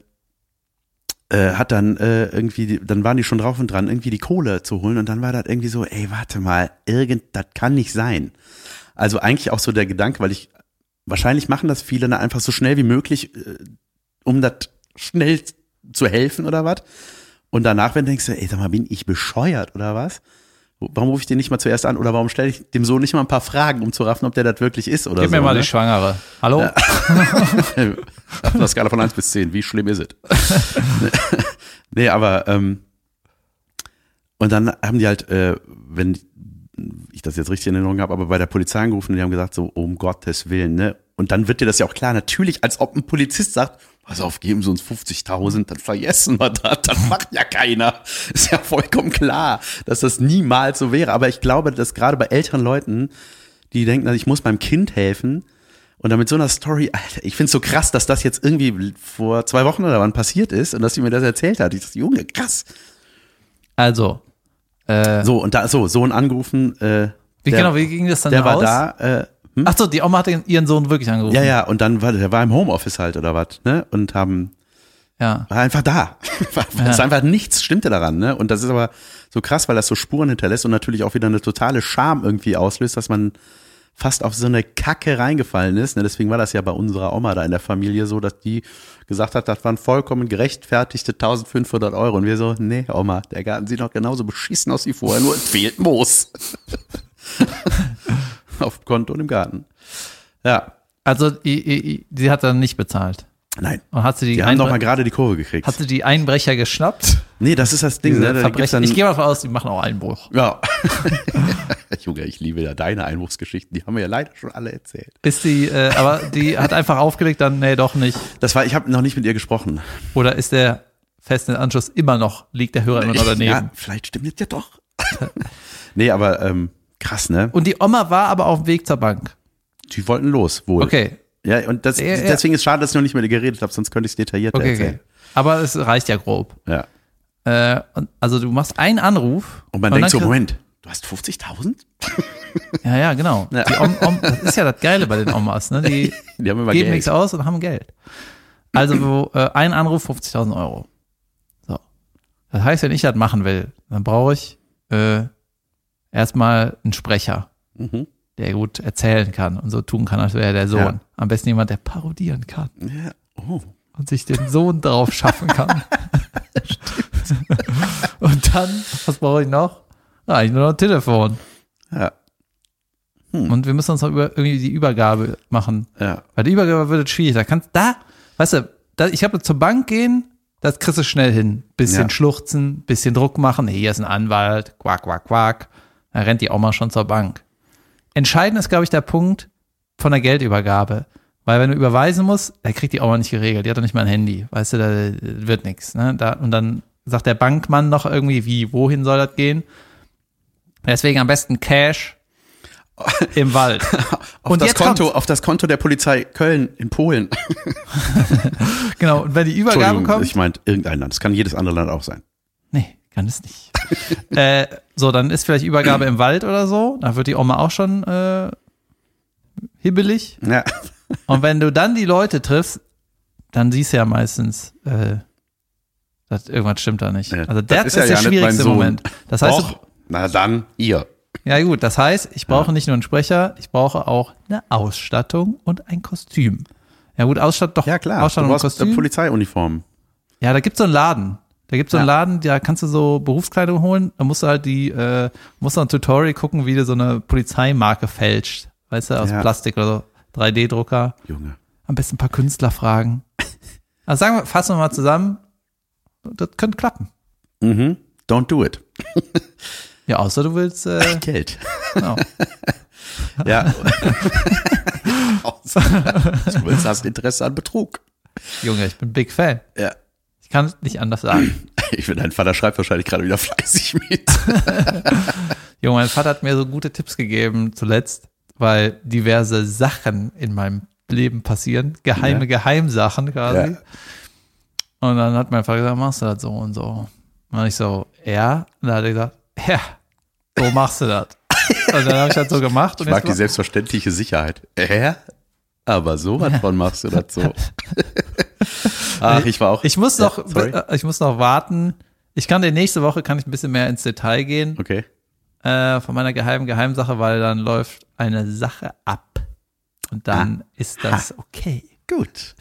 hat dann dann waren die schon drauf und dran, irgendwie die Kohle zu holen und dann war das irgendwie so, warte mal, das kann nicht sein. Also eigentlich auch so der Gedanke, weil wahrscheinlich machen das viele dann einfach so schnell wie möglich, um das schnell zu helfen oder was. Und danach, wenn du denkst, sag mal, bin ich bescheuert oder was? Warum rufe ich den nicht mal zuerst an oder warum stelle ich dem Sohn nicht mal ein paar Fragen, um zu raffen, ob der das wirklich ist oder so. Gib mir mal die Schwangere. Hallo? Ja. Auf einer Skala von 1 bis 10, wie schlimm ist es? Nee, aber und dann haben die halt, wenn ich das jetzt richtig in Erinnerung habe, aber bei der Polizei angerufen und die haben gesagt so, um Gottes Willen, ne? Und dann wird dir das ja auch klar, natürlich, als ob ein Polizist sagt, pass auf, geben Sie uns 50.000, dann vergessen wir das macht ja keiner. Ist ja vollkommen klar, dass das niemals so wäre. Aber ich glaube, dass gerade bei älteren Leuten, die denken, ich muss meinem Kind helfen und dann mit so einer Story, Alter, ich finde es so krass, dass das jetzt irgendwie vor 2 Wochen oder wann passiert ist und dass sie mir das erzählt hat. Ich dachte, Junge, krass. Also. Sohn angerufen. Wie ging das dann der raus? Der war da. Ach so, die Oma hat ihren Sohn wirklich angerufen. Ja, und dann der war im Homeoffice halt oder was, ne? Und war einfach da. Ist einfach nichts stimmte daran, ne? Und das ist aber so krass, weil das so Spuren hinterlässt und natürlich auch wieder eine totale Scham irgendwie auslöst, dass man fast auf so eine Kacke reingefallen ist. Ne? Deswegen war das ja bei unserer Oma da in der Familie so, dass die gesagt hat, das waren vollkommen gerechtfertigte 1.500 Euro. Und wir so, nee, Oma, der Garten sieht noch genauso beschissen aus wie vorher, nur es fehlt Moos. Auf dem Konto und im Garten. Ja. Also sie hat dann nicht bezahlt. Nein. Und hat sie die haben doch mal gerade die Kurve gekriegt. Hat sie die Einbrecher geschnappt? Nee, das ist das Ding. Ne? Ich gehe mal davon aus, die machen auch Einbruch. Ja. Junge, ich liebe ja deine Einbruchsgeschichten. Die haben wir ja leider schon alle erzählt. Aber die hat einfach aufgelegt, dann, nee, doch nicht. Ich habe noch nicht mit ihr gesprochen. Oder ist der Festnetzanschluss immer noch, liegt der Hörer immer noch daneben? Ja, vielleicht stimmt das ja doch. Nee, aber krass, ne? Und die Oma war aber auf dem Weg zur Bank. Die wollten los, wohl. Okay. Ja, und deswegen ist es schade, dass ich noch nicht mit ihr geredet habe, sonst könnte ich es detaillierter erzählen. Okay. Aber es reicht ja grob. Ja. Also du machst einen Anruf. Und man denkt so, Moment, du hast 50.000? Ja, genau. Ja. Das ist ja das Geile bei den Omas, ne? Die haben immer geben Geld. nichts aus und haben Geld. Also ein Anruf 50.000 Euro. So. Das heißt, wenn ich das machen will, dann brauche ich erstmal einen Sprecher, der gut erzählen kann und so tun kann, als wäre er der Sohn. Ja. Am besten jemand, der parodieren kann. Ja. Oh. Und sich den Sohn drauf schaffen kann. Und dann, was brauche ich noch? Eigentlich nur noch ein Telefon. Ja. Und wir müssen uns noch irgendwie die Übergabe machen. Ja. Weil die Übergabe wird schwierig. Weißt du, ich habe zur Bank gehen, das kriegst du schnell hin. Bisschen schluchzen, bisschen Druck machen. Hier ist ein Anwalt, quack, quack, quack. Da rennt die Oma schon zur Bank. Entscheidend ist, glaube ich, der Punkt von der Geldübergabe. Weil wenn du überweisen musst, da kriegt die Oma nicht geregelt. Die hat doch nicht mal ein Handy. Weißt du, da wird nichts. Ne? Und dann sagt der Bankmann noch irgendwie, wohin soll das gehen? Deswegen am besten Cash im Wald. auf das Konto der Polizei Köln in Polen. Genau, und wenn die Übergabe kommt. Ich meinte irgendein Land. Das kann jedes andere Land auch sein. Nee, kann es nicht. So, dann ist vielleicht Übergabe im Wald oder so. Da wird die Oma auch schon hibbelig. Ja. Und wenn du dann die Leute triffst, dann siehst du ja meistens, dass irgendwas stimmt da nicht. Ja, also das ist ja der nicht schwierigste mein Sohn. Moment. Das heißt, Och, na dann, ihr. ja gut, das heißt, ich brauche nicht nur einen Sprecher, ich brauche auch eine Ausstattung und ein Kostüm. Ja gut, Ausstattung du und Kostüm. eine Polizeiuniform. Ja, da gibt's so einen Laden. Einen Laden, da kannst du so Berufskleidung holen. Da musst du halt musst du ein Tutorial gucken, wie du so eine Polizeimarke fälscht. Weißt du, aus Plastik oder so. 3D-Drucker. Junge. Am besten ein paar Künstler fragen. Also fassen wir mal zusammen. Das könnte klappen. Mhm. Don't do it. Ja, außer du willst Geld. Genau. Ja. Du willst das Interesse an Betrug. Junge, ich bin Big Fan. Ja. Ich kann es nicht anders sagen. Ich finde, dein Vater schreibt wahrscheinlich gerade wieder fleißig mit. Junge, mein Vater hat mir so gute Tipps gegeben zuletzt, weil diverse Sachen in meinem Leben passieren. Geheimsachen quasi. Ja. Und dann hat mein Vater gesagt, machst du das so und so. Und ich so, ja. Und dann hat er gesagt, ja, so machst du das. Und dann habe ich das so gemacht. Und ich mag die selbstverständliche Sicherheit. Aber so was von machst du das so. Ach, ich muss noch warten. Ich kann nächste Woche ein bisschen mehr ins Detail gehen. Okay. Von meiner Geheimsache, weil dann läuft eine Sache ab. Und dann ist das okay. Gut.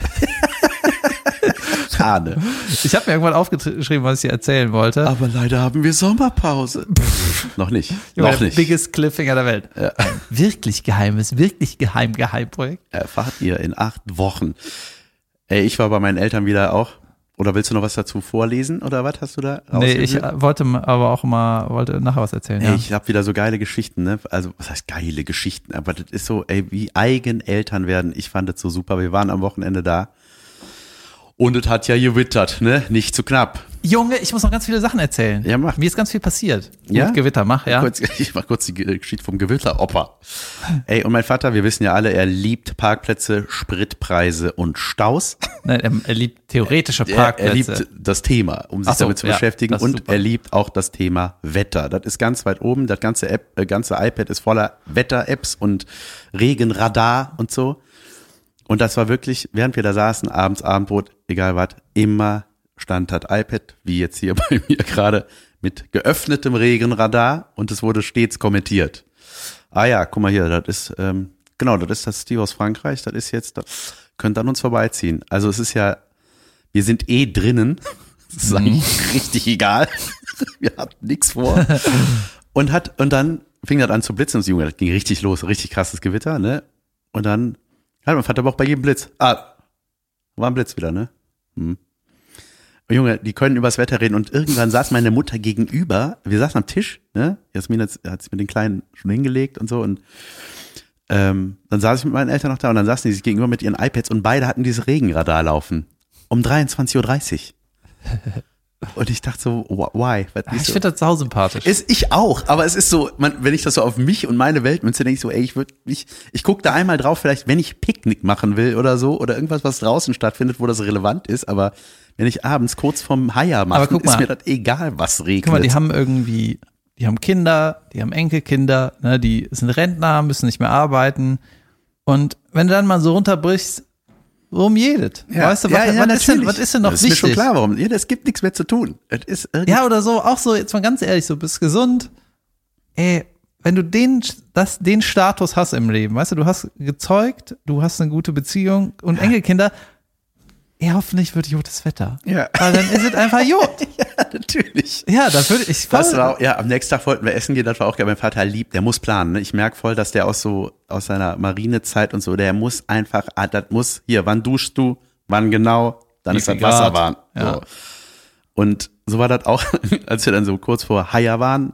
Schade. Ich habe mir irgendwann aufgeschrieben, was ich dir erzählen wollte. Aber leider haben wir Sommerpause. Noch nicht. Noch nicht. Biggest Cliffhanger der Welt. Ja. Ein wirklich Geheimprojekt. Erfahrt ihr in 8 Wochen. Ey, ich war bei meinen Eltern wieder auch. Oder willst du noch was dazu vorlesen? Oder was hast du da rausgewählt? Nee, ich wollte nachher was erzählen. Ey, ich habe wieder so geile Geschichten, ne? Also, was heißt geile Geschichten? Aber das ist so, ey, wie eigen Eltern werden. Ich fand das so super. Wir waren am Wochenende da. Und es hat ja gewittert, ne? Nicht zu knapp. Junge, ich muss noch ganz viele Sachen erzählen. Ja, mach. Mir ist ganz viel passiert. Ja? Mit Gewitter, ja. Ich mach kurz die Geschichte vom Gewitter-Opa. Ey, und mein Vater, wir wissen ja alle, er liebt Parkplätze, Spritpreise und Staus. Nein, er liebt theoretische Parkplätze. Er liebt das Thema, um sich damit zu beschäftigen. Und super. Er liebt auch das Thema Wetter. Das ist ganz weit oben. Das ganze iPad ist voller Wetter-Apps und Regenradar und so. Und das war wirklich, während wir da saßen, abends Abendbrot, egal was, immer stand das iPad, wie jetzt hier bei mir gerade, mit geöffnetem Regenradar und es wurde stets kommentiert. Ah ja, guck mal hier, das ist, das ist das Steve aus Frankreich, das ist jetzt, das könnte an uns vorbeiziehen. Also es ist ja, wir sind drinnen, das ist eigentlich richtig egal, wir hatten nichts vor. Und dann fing das an zu blitzen und das ging richtig los, richtig krasses Gewitter, ne? Und dann hat mein Vater aber auch bei jedem Blitz. war ein Blitz wieder, ne? Junge, die können übers Wetter reden und irgendwann saß meine Mutter gegenüber, wir saßen am Tisch, ne? Jasmin hat sich mit den Kleinen schon hingelegt und so und dann saß ich mit meinen Eltern noch da und dann saßen die sich gegenüber mit ihren iPads und beide hatten dieses Regenradar laufen. Um 23.30 Uhr. Und ich dachte so, why? Ich finde das sausympathisch. Ich auch, aber es ist so, wenn ich das so auf mich und meine Welt münze, denke ich so, ey, ich gucke da einmal drauf, vielleicht, wenn ich Picknick machen will oder so, oder irgendwas, was draußen stattfindet, wo das relevant ist, aber wenn ich abends kurz vom Heier mache, ist mir das egal, was regnet. Guck mal, die haben Kinder, die haben Enkelkinder, ne, die sind Rentner, müssen nicht mehr arbeiten. Und wenn du dann mal so runterbrichst, worum jedes? Ja. Weißt du, was ist denn noch wichtig? Das ist mir schon klar, warum. Ja, es gibt nichts mehr zu tun. Ja, oder so, auch so, jetzt mal ganz ehrlich, so, bist gesund. Ey, wenn du den Status hast im Leben, weißt du hast gezeugt, du hast eine gute Beziehung und Enkelkinder, hoffentlich wird gutes Wetter. Ja. Weil dann ist es einfach gut. Ja, natürlich. Ja, das würde ich am nächsten Tag wollten wir essen gehen, das war auch geil. Mein Vater liebt, der muss planen. Ne? Ich merke voll, dass der aus seiner Marinezeit und so, der muss einfach, wann duschst du, wann genau, dann ist das Wasser warm. Ja. So. Und so war das auch, als wir dann so kurz vor Haier waren.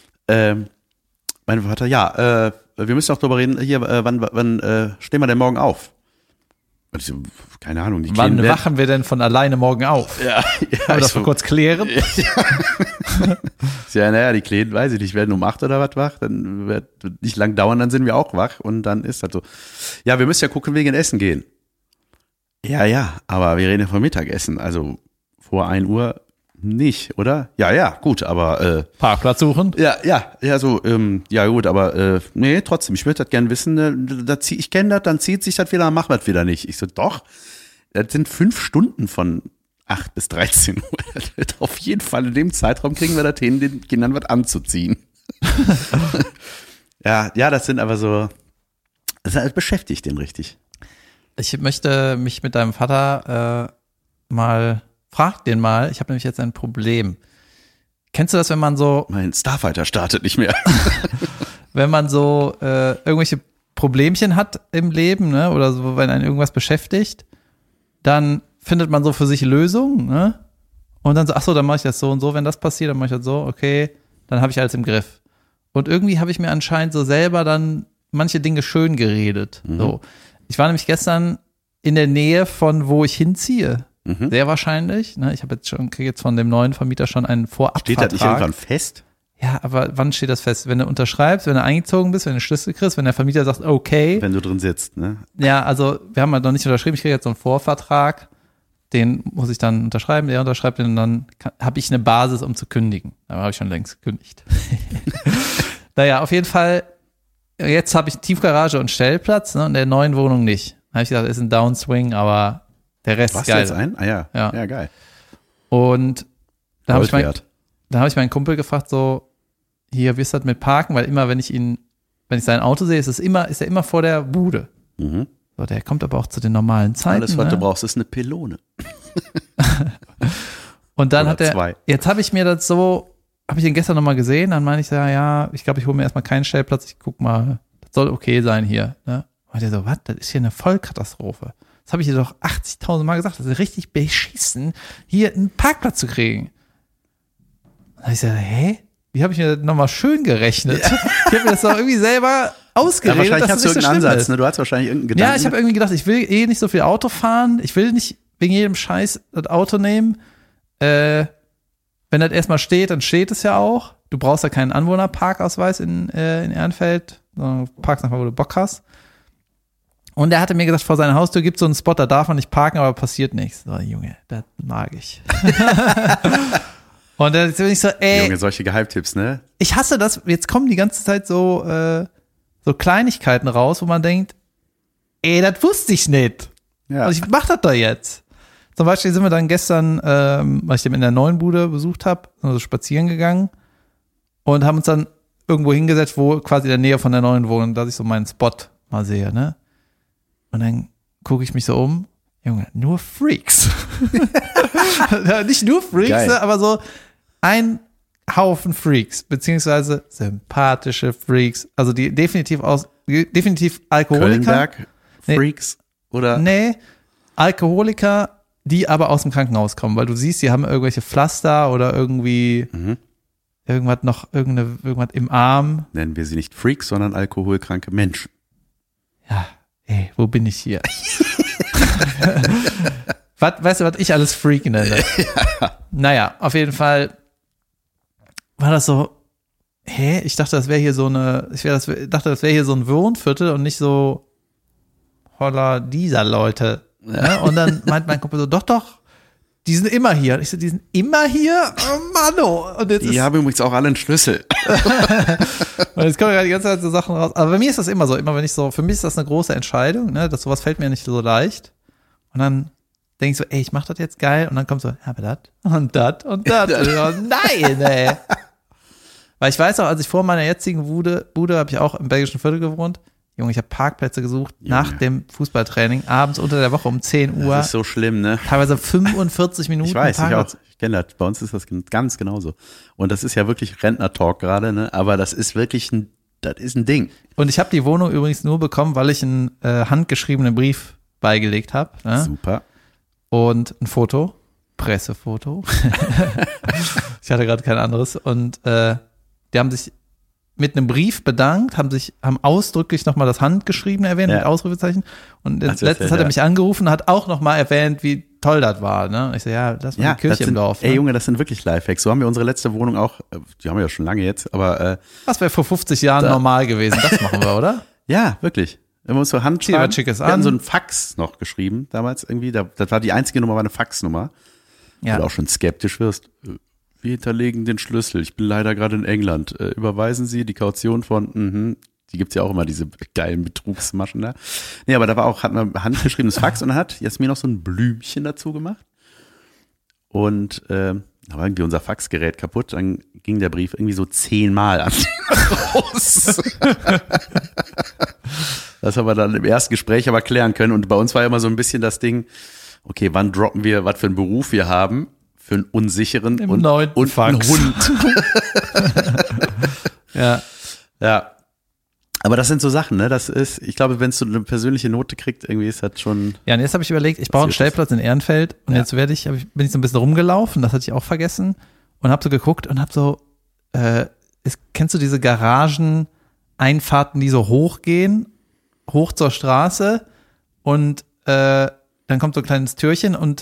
Mein Vater, wir müssen auch drüber reden, hier, wann stehen wir denn morgen auf? Und ich so, keine Ahnung. Wann wachen wir denn von alleine morgen auf? Ja, Können wir das mal kurz klären? Ja, naja, die Kleinen, weiß ich nicht, werden um 8 oder was wach, dann wird nicht lang dauern, dann sind wir auch wach und dann ist das so. Ja, wir müssen ja gucken, wegen Essen gehen. Ja, aber wir reden ja vom Mittagessen, also vor 1 Uhr nicht, oder? Ja, gut, aber Parkplatz suchen? Ja, gut, aber nee, trotzdem, ich würde das gerne wissen, ich kenne das, dann zieht sich das wieder, dann machen wir das wieder nicht. Ich so, doch, das sind 5 Stunden von 8 bis 13 Uhr. Das wird auf jeden Fall in dem Zeitraum kriegen wir das hin, den Kindern was anzuziehen. ja, das sind aber so, das beschäftigt den richtig. Ich möchte mich mit deinem Vater frag den mal, ich habe nämlich jetzt ein Problem. Kennst du das, wenn man so... Mein Starfighter startet nicht mehr. Wenn man so irgendwelche Problemchen hat im Leben, ne, oder so, wenn einen irgendwas beschäftigt, dann findet man so für sich Lösungen, ne? Und dann so, ach so, dann mache ich das so und so, wenn das passiert, dann mache ich das so, okay, dann habe ich alles im Griff. Und irgendwie habe ich mir anscheinend so selber dann manche Dinge schön geredet. So. Ich war nämlich gestern in der Nähe von, wo ich hinziehe. Sehr wahrscheinlich. Ne? Ich kriege jetzt von dem neuen Vermieter schon einen Vorabvertrag. Steht das nicht irgendwann fest? Ja, aber wann steht das fest? Wenn du unterschreibst, wenn du eingezogen bist, wenn du Schlüssel kriegst, wenn der Vermieter sagt, okay. Wenn du drin sitzt, ne? Ja, also wir haben halt noch nicht unterschrieben. Ich kriege jetzt so einen Vorvertrag. Den muss ich dann unterschreiben. Der unterschreibt den und dann habe ich eine Basis, um zu kündigen. Aber habe ich schon längst gekündigt. Naja, auf jeden Fall. Jetzt habe ich Tiefgarage und Stellplatz, ne? In der neuen Wohnung nicht. Da habe ich gesagt, ist ein Downswing, aber der Rest ist geil. Was, jetzt ein? Ah ja. Ja, geil. Und da habe ich meinen Kumpel gefragt, so, hier, wie ist das mit Parken? Weil immer, wenn ich sein Auto sehe, ist er immer vor der Bude. So, der kommt aber auch zu den normalen Zeiten. Alles, was du brauchst, ist eine Pylone. Und dann jetzt habe ich ihn gestern nochmal gesehen, dann meine ich, ich glaube, ich hole mir erstmal keinen Stellplatz, ich guck mal, das soll okay sein hier. Ne? Und der so, was, das ist hier eine Vollkatastrophe. Das habe ich dir doch 80.000 Mal gesagt, das ist richtig beschissen, hier einen Parkplatz zu kriegen. Und dann ich gesagt, wie habe ich mir das nochmal schön gerechnet? Ja. Ich habe mir das doch irgendwie selber ausgeredet. Ja, wahrscheinlich hast du irgendeinen Ansatz, ne? Du hast wahrscheinlich irgendeinen Gedanken. Ja, ich habe irgendwie gedacht, ich will nicht so viel Auto fahren, ich will nicht wegen jedem Scheiß das Auto nehmen. Wenn das erstmal steht, dann steht es ja auch. Du brauchst ja keinen Anwohnerparkausweis in Ehrenfeld, sondern parkst einfach, wo du Bock hast. Und er hatte mir gesagt, vor seiner Haustür gibt es so einen Spot, da darf man nicht parken, aber passiert nichts. So, Junge, das mag ich. Und dann bin ich so, Junge, solche Geheimtipps, ne? Ich hasse das, jetzt kommen die ganze Zeit so Kleinigkeiten raus, wo man denkt, das wusste ich nicht. Ja. Also ich mach das doch jetzt. Zum Beispiel sind wir dann gestern, weil ich den in der neuen Bude besucht habe, also spazieren gegangen und haben uns dann irgendwo hingesetzt, wo quasi in der Nähe von der neuen Wohnung, dass ich so meinen Spot mal sehe, ne? Und dann gucke ich mich so um, Junge, nur Freaks. Nicht nur Freaks, ne, aber so ein Haufen Freaks, beziehungsweise sympathische Freaks, also die definitiv Alkoholiker. Kölnberg Freaks oder? Nee, Alkoholiker, die aber aus dem Krankenhaus kommen, weil du siehst, die haben irgendwelche Pflaster oder irgendwie irgendwas im Arm. Nennen wir sie nicht Freaks, sondern alkoholkranke Menschen. Ja, ey, wo bin ich hier? Weißt du, was ich alles Freak nenne? Ja. Naja, auf jeden Fall war das so, ich dachte, das wäre hier so das wäre hier so ein Wohnviertel und nicht so holla dieser Leute. Ja. Ne? Und dann meint mein Kumpel so, doch, die sind immer hier. Und ich so, die sind immer hier? Oh Mann, und jetzt die haben übrigens auch alle einen Schlüssel. Und jetzt kommen gerade die ganze Zeit so Sachen raus. Aber bei mir ist das immer so, für mich ist das eine große Entscheidung, ne? Sowas fällt mir nicht so leicht. Und dann denke ich so, ich mach das jetzt geil. Und dann kommt so, aber das und das und das. Nein, ey. Weil ich weiß auch, als ich vor meiner jetzigen Bude habe ich auch im belgischen Viertel gewohnt. Junge, ich habe Parkplätze gesucht nach dem Fußballtraining, abends unter der Woche um 10 Uhr. Das ist so schlimm, ne? Teilweise 45 Minuten. Ich weiß, ich kenne das. Bei uns ist das ganz genauso. Und das ist ja wirklich Rentner-Talk gerade, ne? Aber das ist wirklich ein Ding. Und ich habe die Wohnung übrigens nur bekommen, weil ich einen handgeschriebenen Brief beigelegt habe. Ne? Super. Und ein Foto, Pressefoto. Ich hatte gerade kein anderes. Und die haben sich mit einem Brief bedankt, haben ausdrücklich nochmal das Handgeschriebene erwähnt, mit Ausrufezeichen. Und letztens hat er mich angerufen und hat auch nochmal erwähnt, wie toll das war. Ne? Ich so, das war die Kirche im Dorf. Ne? Ey Junge, das sind wirklich Lifehacks. So haben wir unsere letzte Wohnung auch, die haben wir ja schon lange jetzt, aber das wäre vor 50 Jahren normal gewesen, das machen wir, oder? Ja, wirklich. Wenn wir uns so handschreiben, wir hatten so einen Fax noch geschrieben damals irgendwie, das war die einzige Nummer, war eine Faxnummer. Ja. Wo du auch schon skeptisch wirst. Wir hinterlegen den Schlüssel. Ich bin leider gerade in England. Überweisen Sie die Kaution von, die gibt's ja auch immer, diese geilen Betrugsmaschen da. Nee, aber hat man handgeschriebenes Fax und dann hat Jasmin noch so ein Blümchen dazu gemacht. Und da war irgendwie unser Faxgerät kaputt. Dann ging der Brief irgendwie so 10-mal an raus. Das haben wir dann im ersten Gespräch aber klären können. Und bei uns war ja immer so ein bisschen das Ding, okay, wann droppen wir, was für einen Beruf wir haben? Für einen unsicheren und einen Hund. Ja. Aber das sind so Sachen, ne? Das ist, ich glaube, wenn es so eine persönliche Note kriegt, irgendwie ist das schon. Ja, und jetzt habe ich überlegt, ich baue einen Stellplatz in Ehrenfeld und jetzt bin ich so ein bisschen rumgelaufen, das hatte ich auch vergessen und habe so geguckt und habe so, kennst du diese Garageneinfahrten, die so hochgehen, hoch zur Straße und dann kommt so ein kleines Türchen und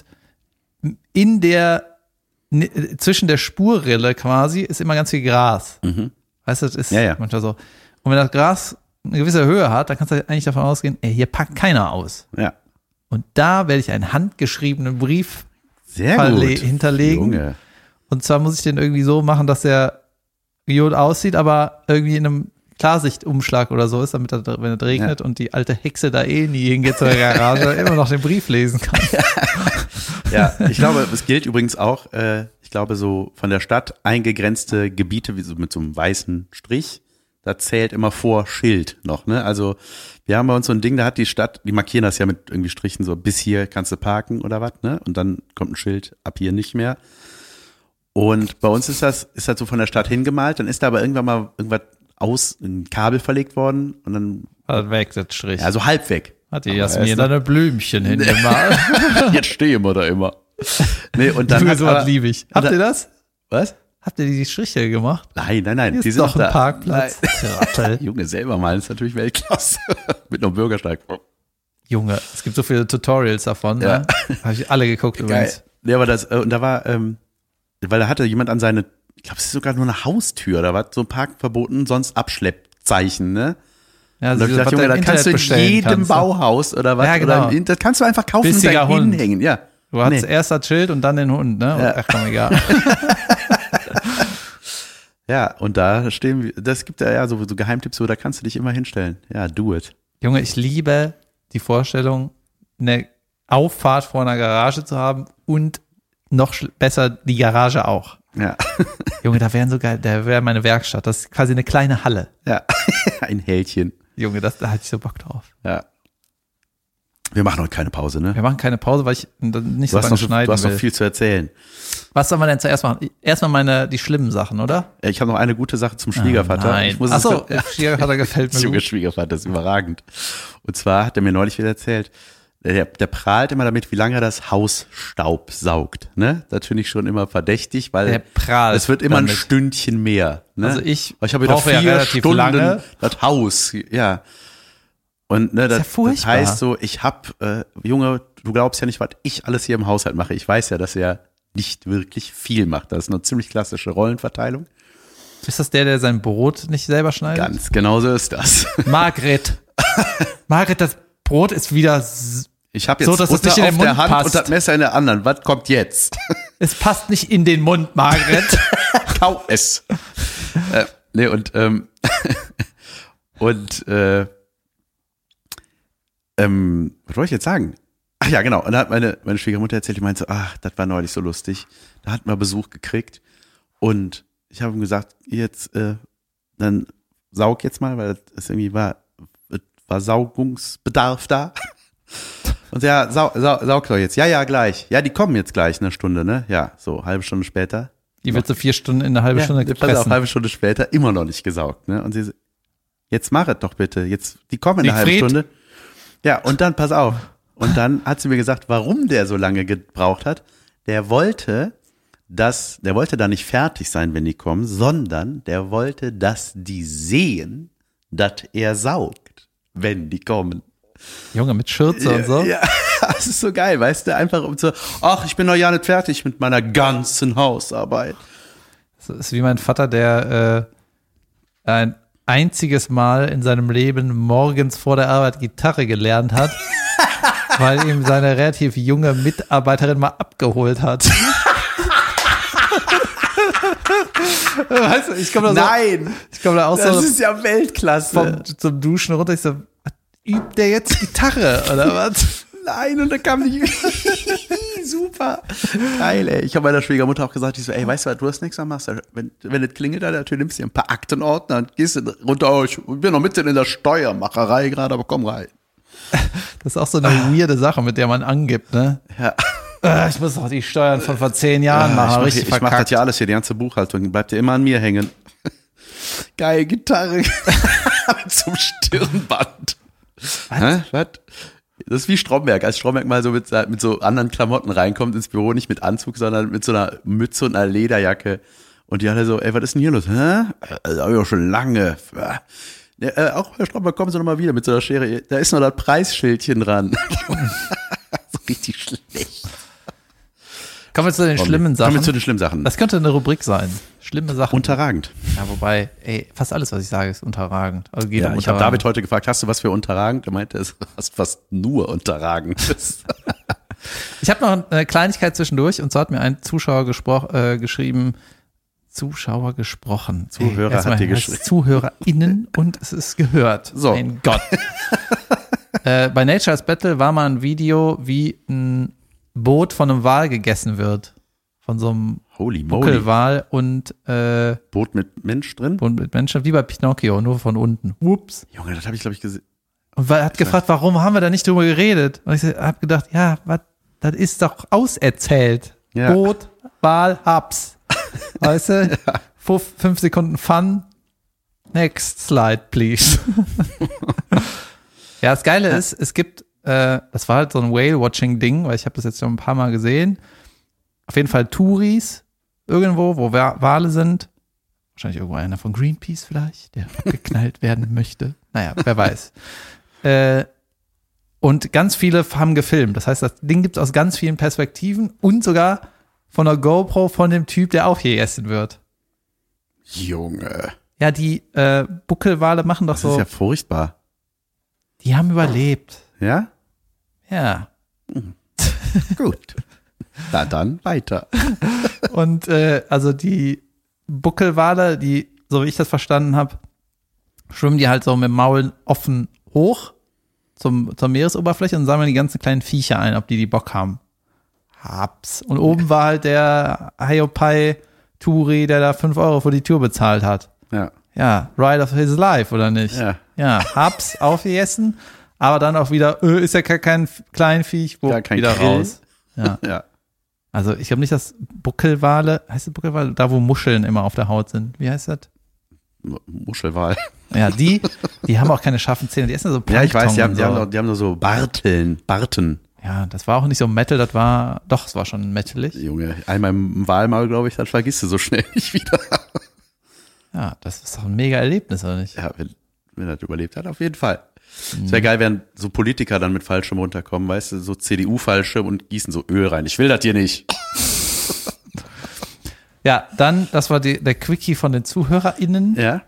zwischen der Spurrille quasi ist immer ganz viel Gras. Mhm. Weißt du, das ist manchmal so. Und wenn das Gras eine gewisse Höhe hat, dann kannst du eigentlich davon ausgehen, hier packt keiner aus. Ja. Und da werde ich einen handgeschriebenen Brief hinterlegen. Junge. Und zwar muss ich den irgendwie so machen, dass der gut aussieht, aber irgendwie in einem Klarsichtumschlag oder so ist, damit er, wenn es regnet und die alte Hexe da nie hingeht zur Garage, immer noch den Brief lesen kann. Ja, ich glaube, es gilt übrigens auch, ich glaube, so von der Stadt eingegrenzte Gebiete wie so mit so einem weißen Strich, da zählt immer vor Schild noch, ne? Also wir haben bei uns so ein Ding, da hat die Stadt, die markieren das ja mit irgendwie Strichen, so bis hier kannst du parken oder was, ne? Und dann kommt ein Schild, ab hier nicht mehr. Und bei uns ist das so von der Stadt hingemalt, dann ist da aber irgendwann mal ein Kabel verlegt worden und dann hat weg, das Strich. Ja, so halb weg. Hat die Jasmin da eine Blümchen hingemalt. Jetzt stehen wir da immer. Nee, und dann so liebe ich. Habt ihr das? Was? Habt ihr die Striche gemacht? Nein. Hier die ist doch ein Parkplatz. Junge, selber malen ist natürlich Weltklasse. Mit einem Bürgersteig. Junge, es gibt so viele Tutorials davon. Ja. Ne? Habe ich alle geguckt übrigens. Nee, aber und da war, weil da hatte jemand an seine, ich glaube, es ist sogar nur eine Haustür oder was, so Parkverboten, sonst Abschleppzeichen, ne? Ja, also und da dachte ich, das kannst du in jedem Bauhaus oder was, ja, genau. oder das kannst du einfach kaufen und da hinhängen, ja. Du hast erst das Schild und dann den Hund, ne? Ja. Ach komm, egal. Ja, und da stehen wir, das gibt ja so Geheimtipps, da kannst du dich immer hinstellen. Ja, do it. Junge, ich liebe die Vorstellung, eine Auffahrt vor einer Garage zu haben und noch besser die Garage auch. Ja. Junge, da wäre meine Werkstatt. Das ist quasi eine kleine Halle. Ja, ein Hältchen. Junge, da hatte ich so Bock drauf. Ja. Wir machen heute keine Pause, ne? Wir machen keine Pause, weil ich nicht so lange schneiden will. Du hast noch viel zu erzählen. Was sollen wir denn zuerst machen? Erstmal die schlimmen Sachen, oder? Ich habe noch eine gute Sache zum Schwiegervater. Nein. Achso, Schwiegervater gefällt mir gut. gut. Schwiegervater ist überragend. Und zwar hat er mir neulich wieder erzählt, Der prahlt immer damit, wie lange er das Haus Staub saugt. Ne? Das finde ich schon immer verdächtig, weil es wird immer damit. Ein Stündchen mehr. Ne? Also ich habe wieder 4 relativ Stunden lange. Das Haus, ja. Und ne, das heißt so, ich habe, Junge, du glaubst ja nicht, was ich alles hier im Haushalt mache. Ich weiß ja, dass er nicht wirklich viel macht. Das ist eine ziemlich klassische Rollenverteilung. Ist das der sein Brot nicht selber schneidet? Ganz genau so ist das. Margret, das Brot ist wieder ich habe jetzt so, dass es nicht in den Mund der Hand passt. Und das Messer in der anderen. Was kommt jetzt? Es passt nicht in den Mund, Margret. Kau es. Nee, und was wollte ich jetzt sagen? Ach ja, genau. Und da hat meine Schwiegermutter erzählt, die meinte so, das war neulich so lustig. Da hatten wir Besuch gekriegt und ich habe ihm gesagt, jetzt, dann saug jetzt mal, weil es irgendwie war Saugungsbedarf da. Und ja, saug doch jetzt. Ja, gleich. Ja, die kommen jetzt gleich, 1 Stunde, ne? Ja, so, halbe Stunde später. Die wird so 4 Stunden in eine halbe Stunde gepressen. Auch halbe Stunde später immer noch nicht gesaugt, ne? Und sie so, jetzt mach es doch bitte. Jetzt, die kommen in einer halben Stunde. Ja, und dann, pass auf. Und dann hat sie mir gesagt, warum der so lange gebraucht hat. Der wollte da nicht fertig sein, wenn die kommen, sondern der wollte, dass die sehen, dass er saugt, wenn die kommen. Junge, mit Schürze und so? Ja, das ist so geil, weißt du, einfach um so, ich bin noch ja nicht fertig mit meiner ganzen Hausarbeit. Das ist wie mein Vater, der ein einziges Mal in seinem Leben morgens vor der Arbeit Gitarre gelernt hat, weil ihm seine relativ junge Mitarbeiterin mal abgeholt hat. Weißt du, ich komme da auch das so. Das ist ja Weltklasse. Zum Duschen runter. Ich so, übt der jetzt Gitarre oder was? Nein, und dann kam die. Super. Geil, ey. Ich habe meiner Schwiegermutter auch gesagt, ich so, ey, weißt du was, du hast nichts am Master. Wenn das klingelt an der Tür, nimmst du dir ein paar Aktenordner und gehst runter. Ich bin noch mitten in der Steuermacherei gerade, aber komm rein. Das ist auch so eine weirde Sache, mit der man angibt, ne? Ja. Ich muss doch die Steuern von vor 10 Jahren machen. Ich mach das ja alles hier, die ganze Buchhaltung, bleibt ja immer an mir hängen. Geil, Gitarre. Zum Stirnband. Was? Das ist wie Stromberg. Als Stromberg mal so mit so anderen Klamotten reinkommt ins Büro, nicht mit Anzug, sondern mit so einer Mütze und einer Lederjacke. Und die alle so, ey, was ist denn hier los? Das hab ich auch schon lange. Ja, auch Herr Stromberg, kommen Sie noch mal wieder mit so einer Schere. Da ist noch das Preisschildchen dran. So richtig schlecht. Kommen wir zu den schlimmen Sachen. Kommen wir zu den schlimmen Sachen. Das könnte eine Rubrik sein. Schlimme Sachen. Unterragend. Ja, wobei, fast alles, was ich sage, ist unterragend. Also geht ich habe David heute gefragt, hast du was für unterragend? Er meinte, es ist fast nur unterragend. Ich habe noch eine Kleinigkeit zwischendurch, und zwar hat mir ein Zuhörer gesprochen. Zuhörer hat dir geschrieben. ZuhörerInnen und es ist gehört. So. Mein Gott. Bei Nature's Battle war mal ein Video, wie ein Boot von einem Wal gegessen wird. Von so einem Buckelwal und Boot mit Mensch drin? Boot mit Mensch, wie bei Pinocchio, nur von unten. Ups. Junge, das habe ich, glaube ich, gesehen. Und er hat gefragt, warum haben wir da nicht drüber geredet? Und ich habe gedacht, ja, das ist doch auserzählt. Ja. Boot, Wal, Haps. Weißt du? Ja. 5 Sekunden Fun. Next slide, please. Ja, das Geile ist, es gibt, das war halt so ein Whale-Watching-Ding, weil ich habe das jetzt schon ein paar Mal gesehen. Auf jeden Fall Touris irgendwo, wo Wale sind. Wahrscheinlich irgendwo einer von Greenpeace vielleicht, der geknallt werden möchte. Naja, wer weiß. Und ganz viele haben gefilmt. Das heißt, das Ding gibt es aus ganz vielen Perspektiven und sogar von der GoPro von dem Typ, der auch hier essen wird. Junge. Ja, die Buckelwale machen doch so. Das ist ja furchtbar. Die haben überlebt. Ja? Ja. Gut. Na dann weiter. Und also die Buckelwale, die, so wie ich das verstanden habe, schwimmen die halt so mit dem Maul offen hoch zur Meeresoberfläche und sammeln die ganzen kleinen Viecher ein, ob die Bock haben. Haps. Und oben war halt der Hiopai-Turi, der da 5 Euro für die Tour bezahlt hat. Ja. Ja, Ride of his life, oder nicht? Ja. Ja, Haps aufgegessen, aber dann auch wieder, ist ja kein Kleinviech, wo kein wieder Grill. Raus. Ja. Ja. Also ich glaube nicht, dass Buckelwale, heißt das Buckelwale, da wo Muscheln immer auf der Haut sind. Wie heißt das? Muschelwal. Ja, die haben auch keine scharfen Zähne, die essen so Plankton. Ja, ich weiß, die und haben nur so Barten. Ja, das war auch nicht so Metal, es war schon metalig. Junge, einmal im Walmaul, glaube ich, das vergisst du so schnell nicht wieder. Ja, das ist doch ein mega Erlebnis, oder nicht? Ja, wenn er das überlebt hat, auf jeden Fall. Es wäre geil, wenn so Politiker dann mit Fallschirm runterkommen, weißt du, so CDU-Fallschirm und gießen so Öl rein. Ich will das hier nicht. Ja, dann, das war der Quickie von den ZuhörerInnen. Ja.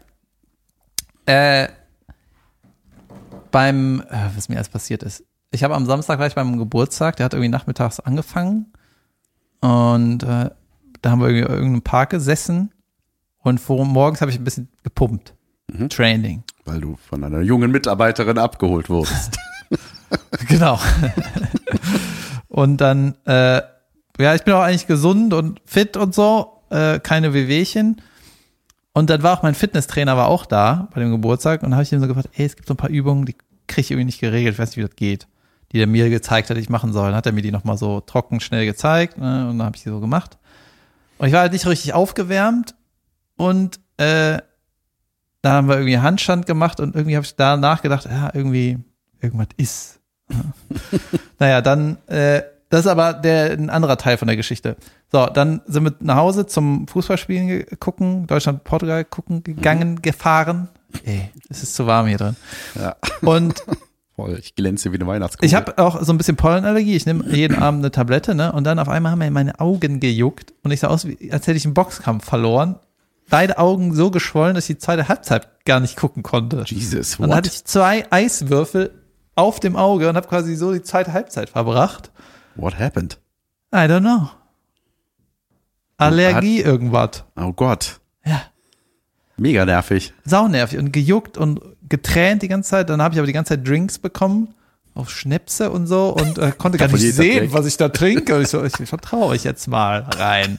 Was mir erst passiert ist. Ich habe am Samstag gleich beim Geburtstag, der hat irgendwie nachmittags angefangen und da haben wir irgendwie in irgendeinem Park gesessen und morgens habe ich ein bisschen gepumpt. Training. Weil du von einer jungen Mitarbeiterin abgeholt wurdest. Genau. Und dann, ich bin auch eigentlich gesund und fit und so, keine Wehwehchen. Und dann war auch mein Fitnesstrainer war auch da bei dem Geburtstag und habe ich ihm so gefragt, es gibt so ein paar Übungen, die kriege ich irgendwie nicht geregelt, ich weiß nicht, wie das geht, die er mir gezeigt hat, die ich machen soll. Dann hat er mir die nochmal so trocken schnell gezeigt, ne, und dann habe ich die so gemacht. Und ich war halt nicht richtig aufgewärmt und da haben wir irgendwie Handstand gemacht und irgendwie habe ich da nachgedacht, ja, irgendwas ist. Naja, dann, das ist aber ein anderer Teil von der Geschichte. So, dann sind wir nach Hause zum Fußballspielen gucken, Deutschland-Portugal gucken gefahren. Es ist zu warm hier drin. Ja. Und voll, ich glänze wie eine Weihnachtskugel. ich habe auch so ein bisschen Pollenallergie. Ich nehme jeden Abend eine Tablette, ne? Und dann auf einmal haben mir meine Augen gejuckt und ich sah aus, als hätte ich einen Boxkampf verloren. Beide Augen so geschwollen, dass ich die zweite Halbzeit gar nicht gucken konnte. Jesus, what? Und dann hatte ich 2 Eiswürfel auf dem Auge und habe quasi so die zweite Halbzeit verbracht. What happened? I don't know. Allergie irgendwas. Oh Gott. Ja. Mega nervig. Saunervig und gejuckt und getränt die ganze Zeit. Dann habe ich aber die ganze Zeit Drinks bekommen auf Schnäpse und so und konnte gar nicht sehen, was ich da trinke. Und ich vertraue euch jetzt mal rein.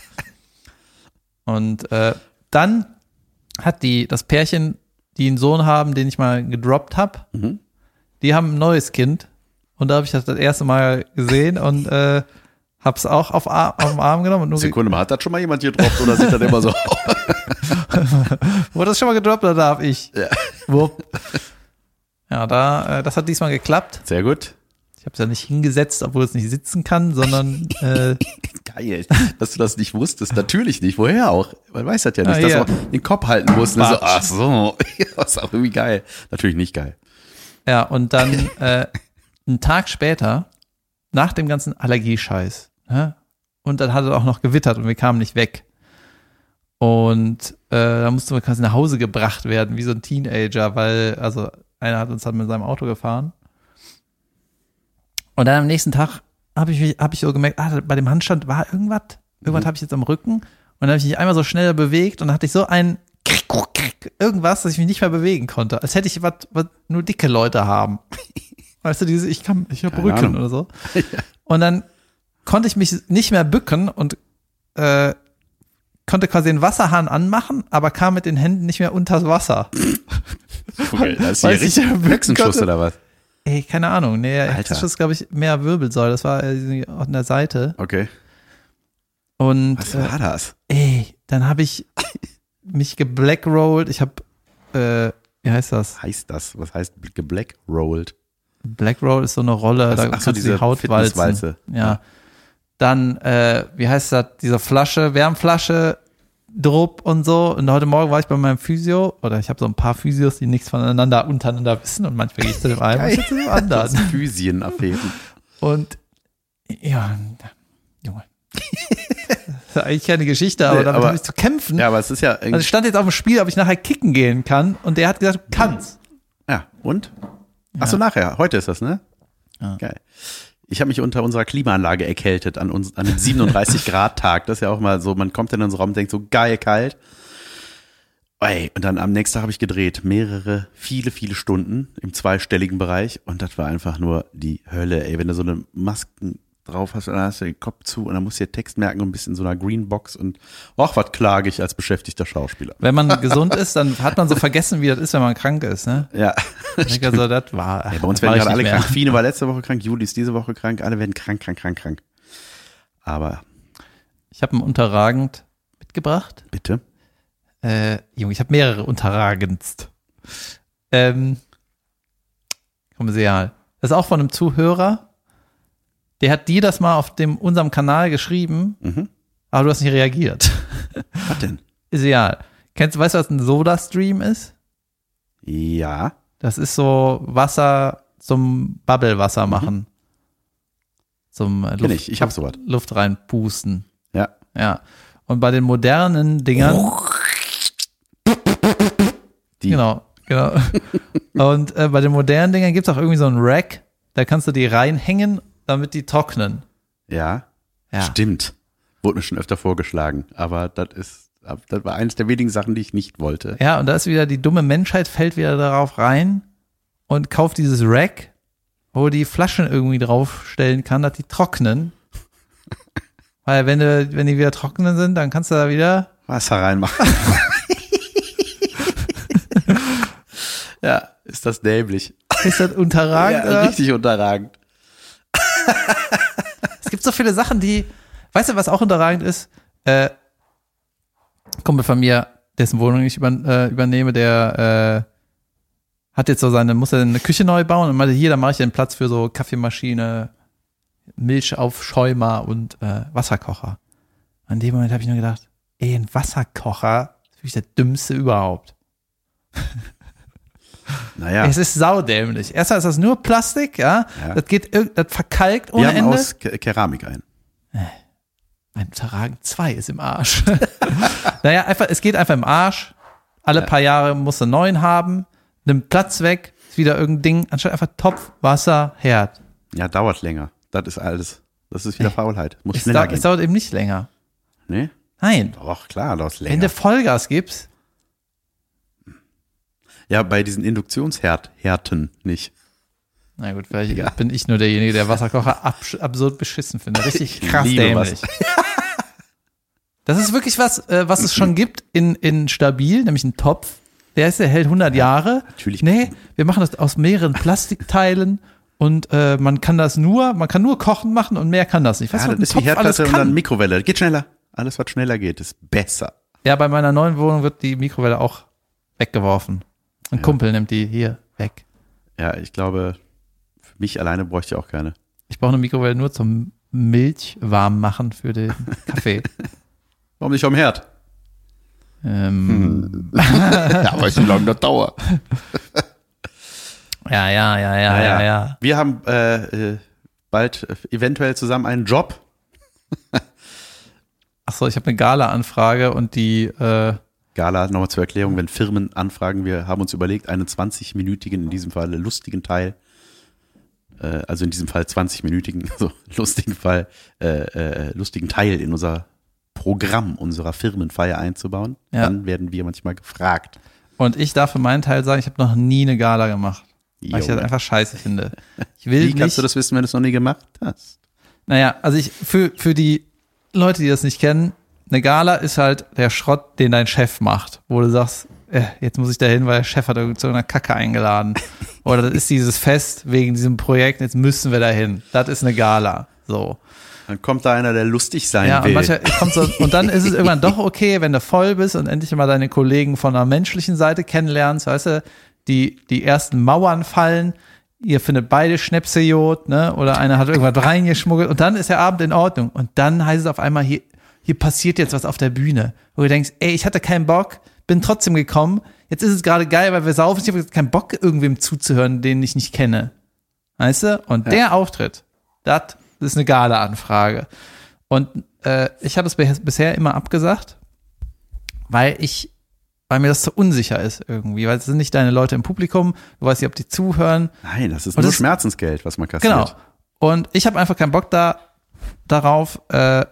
Und dann hat das Pärchen, die einen Sohn haben, den ich mal gedroppt habe, die haben ein neues Kind. Und da habe ich das erste Mal gesehen und hab's auch auf den Arm genommen. Und nur Sekunde mal, hat das schon mal jemand gedroppt oder sieht das immer so? Wurde das schon mal gedroppt oder darf ich? Ja. Wupp. Ja, das hat diesmal geklappt. Sehr gut. Ich habe es ja nicht hingesetzt, obwohl es nicht sitzen kann, sondern geil, dass du das nicht wusstest. Natürlich nicht. Woher auch? Man weiß das ja nicht, dass ja. man den Kopf halten muss. So, ach so, das ist auch irgendwie geil. Natürlich nicht geil. Ja, und dann einen Tag später, nach dem ganzen Allergiescheiß, und dann hat es auch noch gewittert und wir kamen nicht weg. Und da mussten wir quasi nach Hause gebracht werden, wie so ein Teenager, weil, einer hat uns dann mit seinem Auto gefahren. Und dann am nächsten Tag habe ich so gemerkt, bei dem Handstand war irgendwas. Irgendwas habe ich jetzt am Rücken. Und dann habe ich mich einmal so schneller bewegt und dann hatte ich so ein irgendwas, dass ich mich nicht mehr bewegen konnte. Als hätte ich was nur dicke Leute haben. Weißt du, ich habe Rücken Ahnung. Oder so. Ja. Und dann konnte ich mich nicht mehr bücken und konnte quasi den Wasserhahn anmachen, aber kam mit den Händen nicht mehr unters Wasser. Okay, das ist hier richtig Hexenschuss oder was? Keine Ahnung. Nee, das ist, glaube ich, mehr Wirbelsäule. Das war an der Seite. Okay. Und was war das? Dann habe ich mich geblackrolled. Ich habe, wie heißt das? Was heißt geblackrolled? Blackroll ist so eine Rolle, da kannst du die Haut walzen. Ja. Dann, wie heißt das? Diese Flasche, Wärmflasche, Drupp und so. Und heute Morgen war ich bei meinem Physio, oder ich habe so ein paar Physios, die nichts untereinander wissen und manchmal gehe ich zu dem einen und zu dem anderen. Physienaffären. Und ja, Junge. Das ist eigentlich keine Geschichte, aber damit habe ich zu kämpfen. Ja, aber es ist ja also ich stand jetzt auf dem Spiel, ob ich nachher kicken gehen kann und der hat gesagt, du kannst. Ja, und? Achso, nachher. Heute ist das, ne? Ja. Geil. Ich habe mich unter unserer Klimaanlage erkältet an einem 37-Grad-Tag. Das ist ja auch mal so, man kommt in unseren Raum und denkt so, geil, kalt. Und dann am nächsten Tag habe ich gedreht. Viele Stunden im zweistelligen Bereich. Und das war einfach nur die Hölle, wenn du so eine Masken drauf hast, dann hast du den Kopf zu und dann musst du dir Text merken und bist in so einer Greenbox und was klage ich als beschäftigter Schauspieler. Wenn man gesund ist, dann hat man so vergessen, wie das ist, wenn man krank ist, ne? Ja. Ich also, das war. Ja, bei uns werden gerade alle krank. Fine war letzte Woche krank, Juli ist diese Woche krank, alle werden krank. Aber. Ich habe ein Unterragend mitgebracht. Bitte. Junge, ich habe mehrere unterragendst. Kommerzial. Das ist auch von einem Zuhörer. Der hat dir das mal auf unserem Kanal geschrieben, aber du hast nicht reagiert. Was denn? Ist egal. Weißt du, was ein Soda-Stream ist? Ja. Das ist so Wasser zum Bubblewasser machen. Zum Ich hab sowas. Luft reinpusten. Ja. Ja. Und bei den modernen Dingern. Genau. Und bei den modernen Dingern gibt es auch irgendwie so einen Rack, da kannst du die reinhängen, damit die trocknen. Ja. Stimmt. Wurde mir schon öfter vorgeschlagen, aber das war eines der wenigen Sachen, die ich nicht wollte. Ja, und da ist wieder die dumme Menschheit, fällt wieder darauf rein und kauft dieses Rack, wo die Flaschen irgendwie draufstellen kann, dass die trocknen. Weil wenn die wieder trocknen sind, dann kannst du da wieder Wasser reinmachen. Ja, ist das dämlich. Ist das unterragend? Ja, richtig unterragend. Es gibt so viele Sachen, weißt du, was auch unterragend ist? Kumpel von mir, dessen Wohnung ich übernehme, der hat jetzt muss er eine Küche neu bauen und meinte, hier, da mache ich den Platz für so Kaffeemaschine, Milchaufschäumer und Wasserkocher. An dem Moment habe ich nur gedacht, ein Wasserkocher ist wirklich der dümmste überhaupt. Naja. Es ist saudämlich. Erstmal ist das nur Plastik, ja. Das verkalkt ohne Ende. Wir haben Ende. aus Keramik ein. Mein Unterragen 2 ist im Arsch. Naja, es geht einfach im Arsch. Alle paar Jahre musst du einen neuen haben. Nimmt Platz weg. Ist wieder irgendein Ding. Anstatt einfach Topf, Wasser, Herd. Ja, dauert länger. Das ist alles. Das ist wieder Faulheit. Muss schneller gehen. Es dauert eben nicht länger. Nee? Nein. Doch, klar, dauert länger. Wenn du Vollgas gibst. Ja, bei diesen Induktionshärten nicht. Na gut, vielleicht bin ich nur derjenige, der Wasserkocher absurd beschissen findet. Richtig krass dämlich. Das ist wirklich was es schon gibt in stabil, nämlich ein Topf. Der hält 100 Jahre. Natürlich. Nee, wir machen das aus mehreren Plastikteilen und man kann nur kochen machen und mehr kann das nicht. Weißt du, das ist wie Herdplatte und dann Mikrowelle. Geht schneller. Alles, was schneller geht, ist besser. Ja, bei meiner neuen Wohnung wird die Mikrowelle auch weggeworfen. Ein Kumpel nimmt die hier weg. Ja, ich glaube, für mich alleine bräuchte ich auch keine. Ich brauche eine Mikrowelle nur zum Milch warm machen für den Kaffee. Warum nicht am Herd? Ja, weiß nicht, wie lange das dauert. Ja. Wir haben bald eventuell zusammen einen Job. Achso, ich habe eine Gala-Anfrage und die Gala, nochmal zur Erklärung, wenn Firmen anfragen, wir haben uns überlegt, einen 20-minütigen, in diesem Fall lustigen Teil, also in diesem Fall 20-minütigen, also lustigen Teil in unser Programm unserer Firmenfeier einzubauen. Ja. Dann werden wir manchmal gefragt. Und ich darf für meinen Teil sagen, ich habe noch nie eine Gala gemacht, weil ich das einfach scheiße finde. Wie kannst du das wissen, wenn du es noch nie gemacht hast? Naja, also für die Leute, die das nicht kennen, eine Gala ist halt der Schrott, den dein Chef macht, wo du sagst, jetzt muss ich da hin, weil der Chef hat zu einer Kacke eingeladen. Oder das ist dieses Fest wegen diesem Projekt, jetzt müssen wir da hin. Das ist eine Gala. So. Dann kommt da einer, der lustig sein will. Und manchmal und dann ist es irgendwann doch okay, wenn du voll bist und endlich mal deine Kollegen von der menschlichen Seite kennenlernst, weißt du, die ersten Mauern fallen, ihr findet beide Schnäpsejod, ne? Oder einer hat irgendwas reingeschmuggelt und dann ist der Abend in Ordnung. Und dann heißt es auf einmal, hier passiert jetzt was auf der Bühne, wo du denkst, ich hatte keinen Bock, bin trotzdem gekommen, jetzt ist es gerade geil, weil wir saufen, ich habe keinen Bock, irgendwem zuzuhören, den ich nicht kenne. Weißt du? Und der Auftritt, das ist eine Gala-Anfrage. Und ich habe es bisher immer abgesagt, weil mir das zu unsicher ist irgendwie, weil es sind nicht deine Leute im Publikum, du weißt nicht, ob die zuhören. Nein, das ist nur Schmerzensgeld, was man kassiert. Genau. Und ich habe einfach keinen Bock darauf,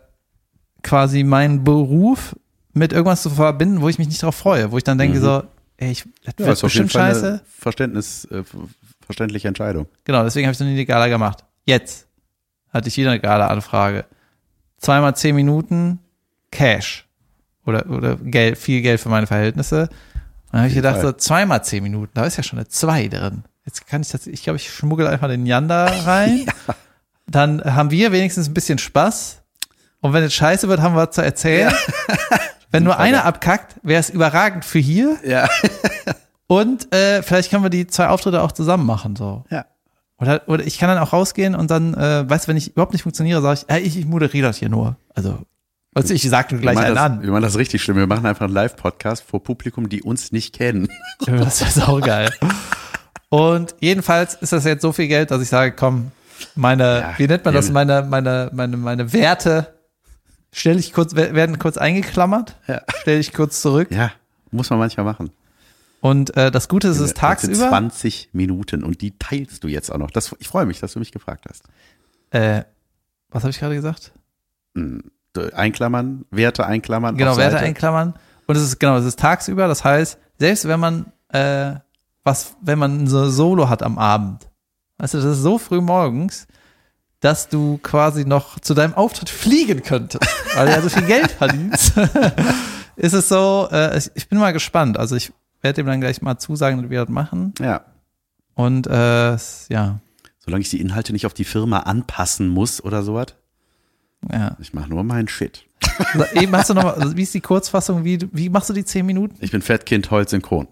quasi meinen Beruf mit irgendwas zu verbinden, wo ich mich nicht drauf freue, wo ich dann denke das wird bestimmt scheiße. Verständliche Entscheidung. Genau, deswegen habe ich noch nie eine Gala gemacht. Jetzt hatte ich wieder eine Gala-Anfrage. 2x 10 Minuten Cash. Oder Geld, viel Geld für meine Verhältnisse. Und dann habe ich gedacht, so 2x 10 Minuten, da ist ja schon eine 2 drin. Jetzt kann ich glaube, ich schmuggel einfach den Jan da rein. Ja. Dann haben wir wenigstens ein bisschen Spaß. Und wenn es scheiße wird, haben wir was zu erzählen. Ja. Wenn nur einer abkackt, wäre es überragend für hier. Ja. Und vielleicht können wir die 2 Auftritte auch zusammen machen. So. Ja. Oder ich kann dann auch rausgehen und dann, weißt du, wenn ich überhaupt nicht funktioniere, sage ich moderiere das hier nur. Also, weißt du, ich sage nur gleich einen an. Wir machen das richtig schlimm. Wir machen einfach einen Live-Podcast vor Publikum, die uns nicht kennen. Das wäre saugeil. Und jedenfalls ist das jetzt so viel Geld, dass ich sage, komm, wie nennt man das, meine Werte werden kurz eingeklammert, stelle ich kurz zurück. Ja, muss man manchmal machen. Und das Gute ist, es ist tagsüber. 20 Minuten und die teilst du jetzt auch noch. Ich freue mich, dass du mich gefragt hast. Was habe ich gerade gesagt? Einklammern, Werte einklammern. Genau, Werte einklammern. Und es ist tagsüber, das heißt, selbst wenn man wenn man so Solo hat am Abend, weißt du, das ist so früh morgens, dass du quasi noch zu deinem Auftritt fliegen könntest, weil du ja so viel Geld verdienst. Ist es so, ich bin mal gespannt. Also ich werde dem dann gleich mal zusagen, dass wir das machen. Ja. Und ja. Solange ich die Inhalte nicht auf die Firma anpassen muss oder sowas. Ja. Ich mache nur meinen Shit. Eben hast du noch, also wie ist die Kurzfassung, wie machst du die 10 Minuten? Ich bin Fettkind, Holz synchron.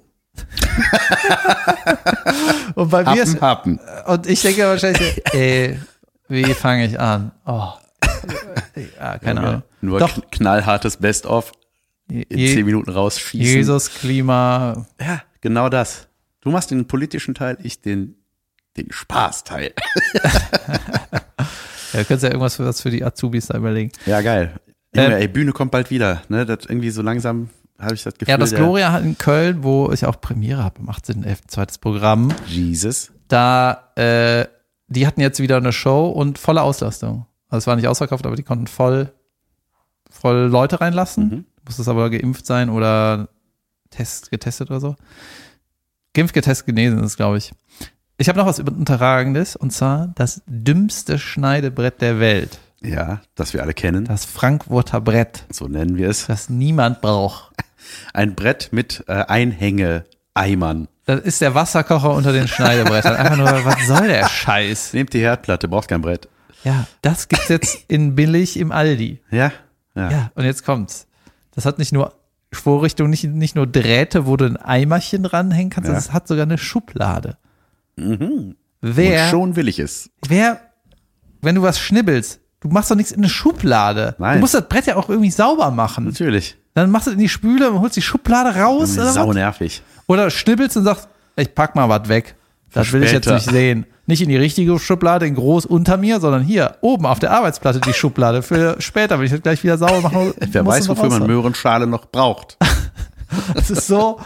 Und bei mir ist, Happen. und ich denke wahrscheinlich, wie fange ich an? Oh. Ja, keine Ahnung. Nur knallhartes Best-of in 10 Minuten rausschießen. Jesus, Klima. Ja, genau das. Du machst den politischen Teil, ich den Spaßteil. Ja, du könntest ja irgendwas für die Azubis da überlegen. Ja, geil. Junge, Bühne kommt bald wieder. Ne? Das irgendwie so langsam habe ich das Gefühl. Ja, das Gloria hat in Köln, wo ich auch Premiere habe, am 18.11. zweites Programm. Jesus. Da, die hatten jetzt wieder eine Show und volle Auslastung. Also es war nicht ausverkauft, aber die konnten voll Leute reinlassen. Muss es aber geimpft sein oder getestet oder so. Geimpft, getestet, genesen ist, glaube ich. Ich habe noch was Unterragendes, und zwar das dümmste Schneidebrett der Welt. Ja, das wir alle kennen. Das Frankfurter Brett. So nennen wir es. Das niemand braucht. Ein Brett mit Einhänge-Eimern. Das ist der Wasserkocher unter den Schneidebrettern. Einfach nur, was soll der Scheiß? Nehmt die Herdplatte, braucht kein Brett. Ja, das gibt's jetzt in billig im Aldi. Ja. Ja, und jetzt kommt's. Das hat nicht nur Vorrichtung, nicht nur Drähte, wo du ein Eimerchen dranhängen kannst, sondern es hat sogar eine Schublade. Und schon will ich es. Wenn du was schnibbelst, du machst doch nichts in eine Schublade. Nein. Du musst das Brett ja auch irgendwie sauber machen. Natürlich. Dann machst du in die Spüle und holst die Schublade raus. Oder sau was? nervig. Oder schnibbelst und sagst, ich pack mal was weg. Das will ich jetzt nicht sehen. Nicht in die richtige Schublade, in groß unter mir, sondern hier, oben auf der Arbeitsplatte die Schublade. Für später, wenn ich das gleich wieder sauber mache. Wer weiß, wofür man Möhrenschale noch braucht. Das ist so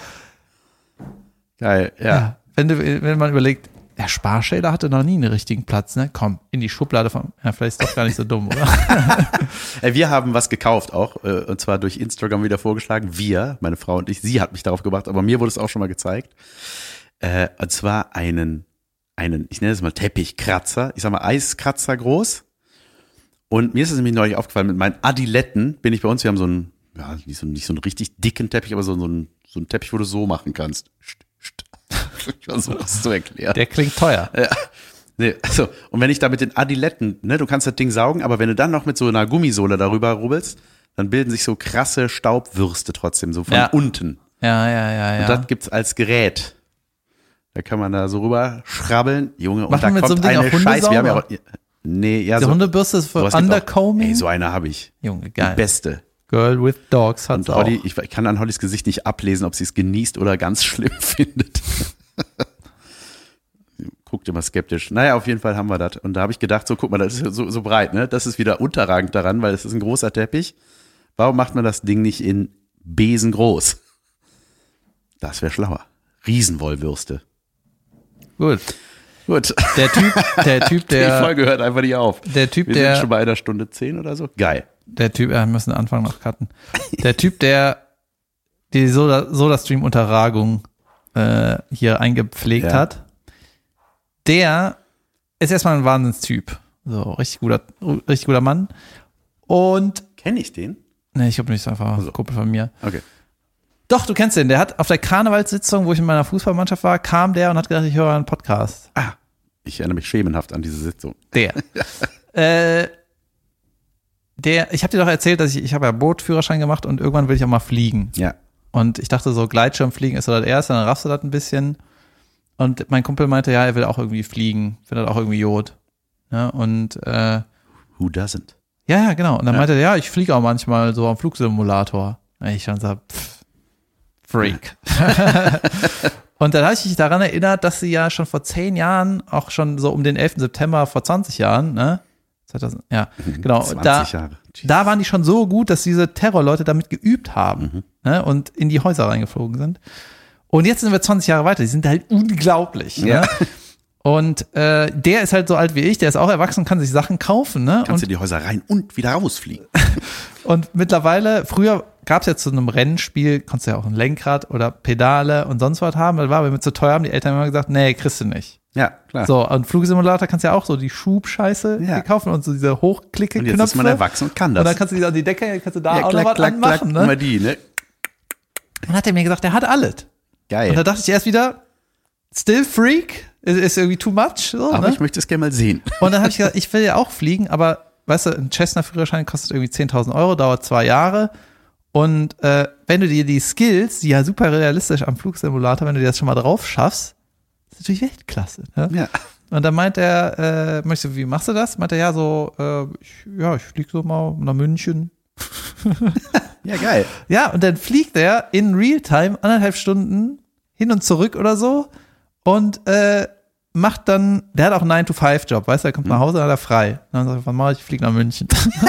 geil, ja. Wenn man überlegt, der Sparschäler hatte noch nie einen richtigen Platz, ne? Komm, in die Schublade vielleicht ist das gar nicht so dumm, oder? Wir haben was gekauft auch, und zwar durch Instagram wieder vorgeschlagen. Wir, meine Frau und ich, sie hat mich darauf gebracht, aber mir wurde es auch schon mal gezeigt. Und zwar einen, ich nenne es mal Teppichkratzer, ich sag mal Eiskratzer groß. Und mir ist es nämlich neulich aufgefallen, mit meinen Adiletten bin ich bei uns, wir haben so einen, ja, nicht so einen richtig dicken Teppich, aber so einen Teppich, wo du so machen kannst. Ich versuche das zu erklären. Der klingt teuer. Ja. Nee, also, und wenn ich da mit den Adiletten, ne, du kannst das Ding saugen, aber wenn du dann noch mit so einer Gummisohle darüber rubbelst, dann bilden sich so krasse Staubwürste trotzdem, so von unten. Ja. Und das gibt's als Gerät. Da kann man da so rüber schrabbeln, Junge, und Machen da kommt so ein eine Scheiße. Wir haben ja auch, nee, ja, die Hundebürste ist für Undercombing? Ey, so eine habe ich. Junge, geil. Die beste. Girl with Dogs hat's und Holly, ich kann an Hollys Gesicht nicht ablesen, ob sie es genießt oder ganz schlimm findet. Guckt immer skeptisch. Naja, auf jeden Fall haben wir das. Und da habe ich gedacht, so guck mal, das ist so breit, ne? Das ist wieder unterragend daran, weil es ist ein großer Teppich. Warum macht man das Ding nicht in besengroß? Das wäre schlauer. Riesenwollwürste. Gut. Der Typ, der die Folge hört einfach nicht auf. Wir sind schon bei 1:10 oder so. Geil. Der Typ, wir müssen Anfang noch cutten. Der Typ, der die Soda-Stream-Unterragung hier eingepflegt hat, der ist erstmal ein Wahnsinnstyp. So, richtig guter Mann. Und kenne ich den? Nee, ich glaube nicht, so einfach ein Kumpel von mir. Okay. Doch, du kennst den. Der hat auf der Karnevalssitzung, wo ich in meiner Fußballmannschaft war, kam der und hat gedacht, ich höre einen Podcast. Ich erinnere mich schemenhaft an diese Sitzung. Der. ich habe dir doch erzählt, dass ich habe ja Bootführerschein gemacht und irgendwann will ich auch mal fliegen. Ja. Und ich dachte so, Gleitschirmfliegen ist so das Erste, dann raffst du das ein bisschen. Und mein Kumpel meinte, ja, er will auch irgendwie fliegen, findet auch irgendwie Jod. Ja, und Who doesn't? Ja, genau. Und dann meinte er, ja, ich fliege auch manchmal so am Flugsimulator. Und ich dann so, Freak. Und dann habe ich mich daran erinnert, dass sie ja schon vor 10 Jahren, auch schon so um den 11. September vor 20 Jahren, ne? 2000, ja, genau. 20 Jahre. Da waren die schon so gut, dass diese Terrorleute damit geübt haben, ne? Und in die Häuser reingeflogen sind. Und jetzt sind wir 20 Jahre weiter. Die sind halt unglaublich. Ja. Ne? Und der ist halt so alt wie ich, der ist auch erwachsen, kann sich Sachen kaufen. Ne? Kannst du die Häuser rein und wieder rausfliegen. Und mittlerweile, früher gab es ja zu einem Rennspiel, konntest du ja auch ein Lenkrad oder Pedale und sonst was haben. Das war aber mit zu teuer, haben die Eltern immer gesagt, nee, kriegst du nicht. Ja, klar. So, und Flugsimulator kannst du ja auch so die Schubscheiße kaufen und so diese Hochklicke-Knöpfe. Und jetzt ist man erwachsen und kann das. Und dann kannst du die an die Decke, kannst du da auch klack, noch was klack, anmachen. klack, Ne? die, ne? Dann hat er mir gesagt, er hat alles. Geil. Und da dachte ich erst wieder, still freak, ist irgendwie too much. So, aber ne? ich möchte es gerne mal sehen. Und dann habe ich gesagt, ich will ja auch fliegen, aber weißt du, ein Cessna-Führerschein kostet irgendwie 10.000 Euro, dauert 2 Jahre. Und wenn du dir die Skills, die ja super realistisch am Flugsimulator, wenn du dir das schon mal drauf schaffst, ist natürlich Weltklasse. Ne? Ja. Und dann meint er, wie machst du das? Meint er, ja, so, ich fliege so mal nach München. Ja, geil. Ja, und dann fliegt er in Realtime 1,5 Stunden hin und zurück oder so und macht dann, der hat auch einen 9-to-5-Job, weißt du, er kommt nach Hause, dann hat er frei. Und dann sagt er, was mach ich fliege nach München.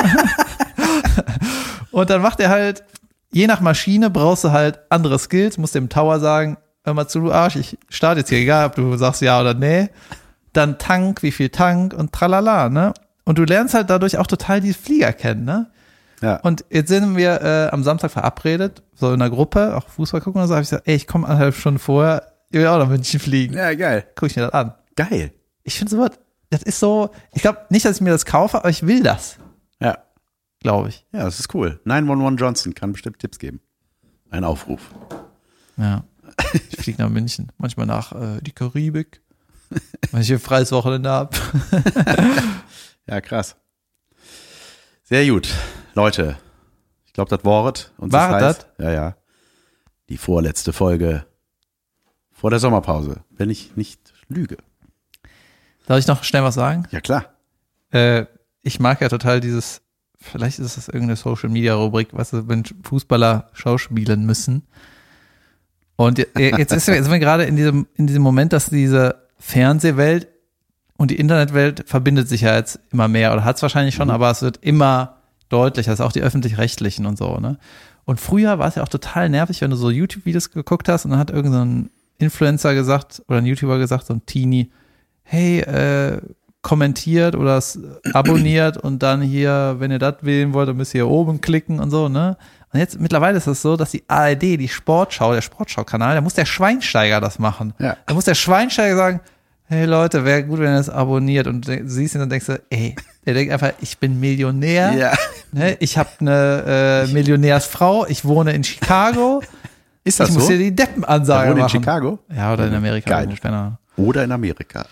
Und dann macht er halt, je nach Maschine brauchst du halt andere Skills, musst dem Tower sagen, hör mal zu, du Arsch, ich starte jetzt hier, egal ob du sagst ja oder nee. Dann Tank, wie viel Tank und tralala, ne? Und du lernst halt dadurch auch total die Flieger kennen, ne? Ja. Und jetzt sind wir am Samstag verabredet, so in einer Gruppe, auch Fußball gucken und so, habe ich gesagt, ey, ich komme 1,5 Stunden vorher, ich will auch nach München fliegen. Ja, geil. Guck ich mir das an. Geil. Ich finde sowas, das ist so, ich glaube nicht, dass ich mir das kaufe, aber ich will das. Ja. Glaube ich. Ja, das ist cool. 911 Johnson kann bestimmt Tipps geben. Ein Aufruf. Ja. Ich fliege nach München, manchmal nach die Karibik, wenn ich ein freies Wochenende habe. Ja, krass. Sehr gut. Leute, ich glaube, das Wort. Und War das? Ja, ja. Die vorletzte Folge vor der Sommerpause, wenn ich nicht lüge. Darf ich noch schnell was sagen? Ja, klar. Ich mag ja total dieses, vielleicht ist das irgendeine Social-Media-Rubrik, was wenn Fußballer schauspielen müssen. Und jetzt sind wir gerade in diesem Moment, dass diese Fernsehwelt und die Internetwelt verbindet sich ja jetzt immer mehr oder hat es wahrscheinlich schon, aber es wird immer deutlicher, also auch die Öffentlich-Rechtlichen und so, ne? Und früher war es ja auch total nervig, wenn du so YouTube-Videos geguckt hast und dann hat irgendein so Influencer gesagt oder ein YouTuber gesagt, so ein Teenie, hey, kommentiert oder abonniert und dann hier, wenn ihr das wählen wollt, dann müsst ihr hier oben klicken und so, ne? Und jetzt mittlerweile ist es so, dass die ARD, die Sportschau, der Sportschau-Kanal, da muss der Schweinsteiger das machen. Ja. Da muss der Schweinsteiger sagen, hey Leute, wäre gut, wenn ihr das abonniert. Und du siehst ihn und denkst du, ey, der denkt einfach, ich bin Millionär. Ja. Ne? Ich habe eine Millionärsfrau, ich wohne in Chicago. Ist das so? Ich muss dir die Deppenansage machen. In Chicago? Ja, oder in Amerika. Geil. Oder in Amerika.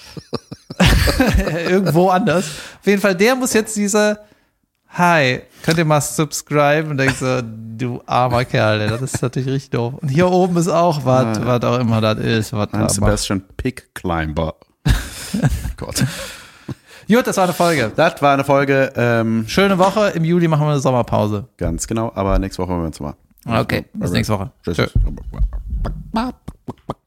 Irgendwo anders. Auf jeden Fall, der muss jetzt diese Hi, könnt ihr mal subscriben? Und denkst so, du armer Kerl, ey, das ist natürlich richtig doof. Und hier oben ist auch was auch immer das ist. I'm Sebastian Pig Climber. Gott. Gut, das war eine Folge. Das war eine Folge. Schöne Woche. Im Juli machen wir eine Sommerpause. Ganz genau, aber nächste Woche wollen wir uns mal. Okay, bis nächste Woche. Tschüss.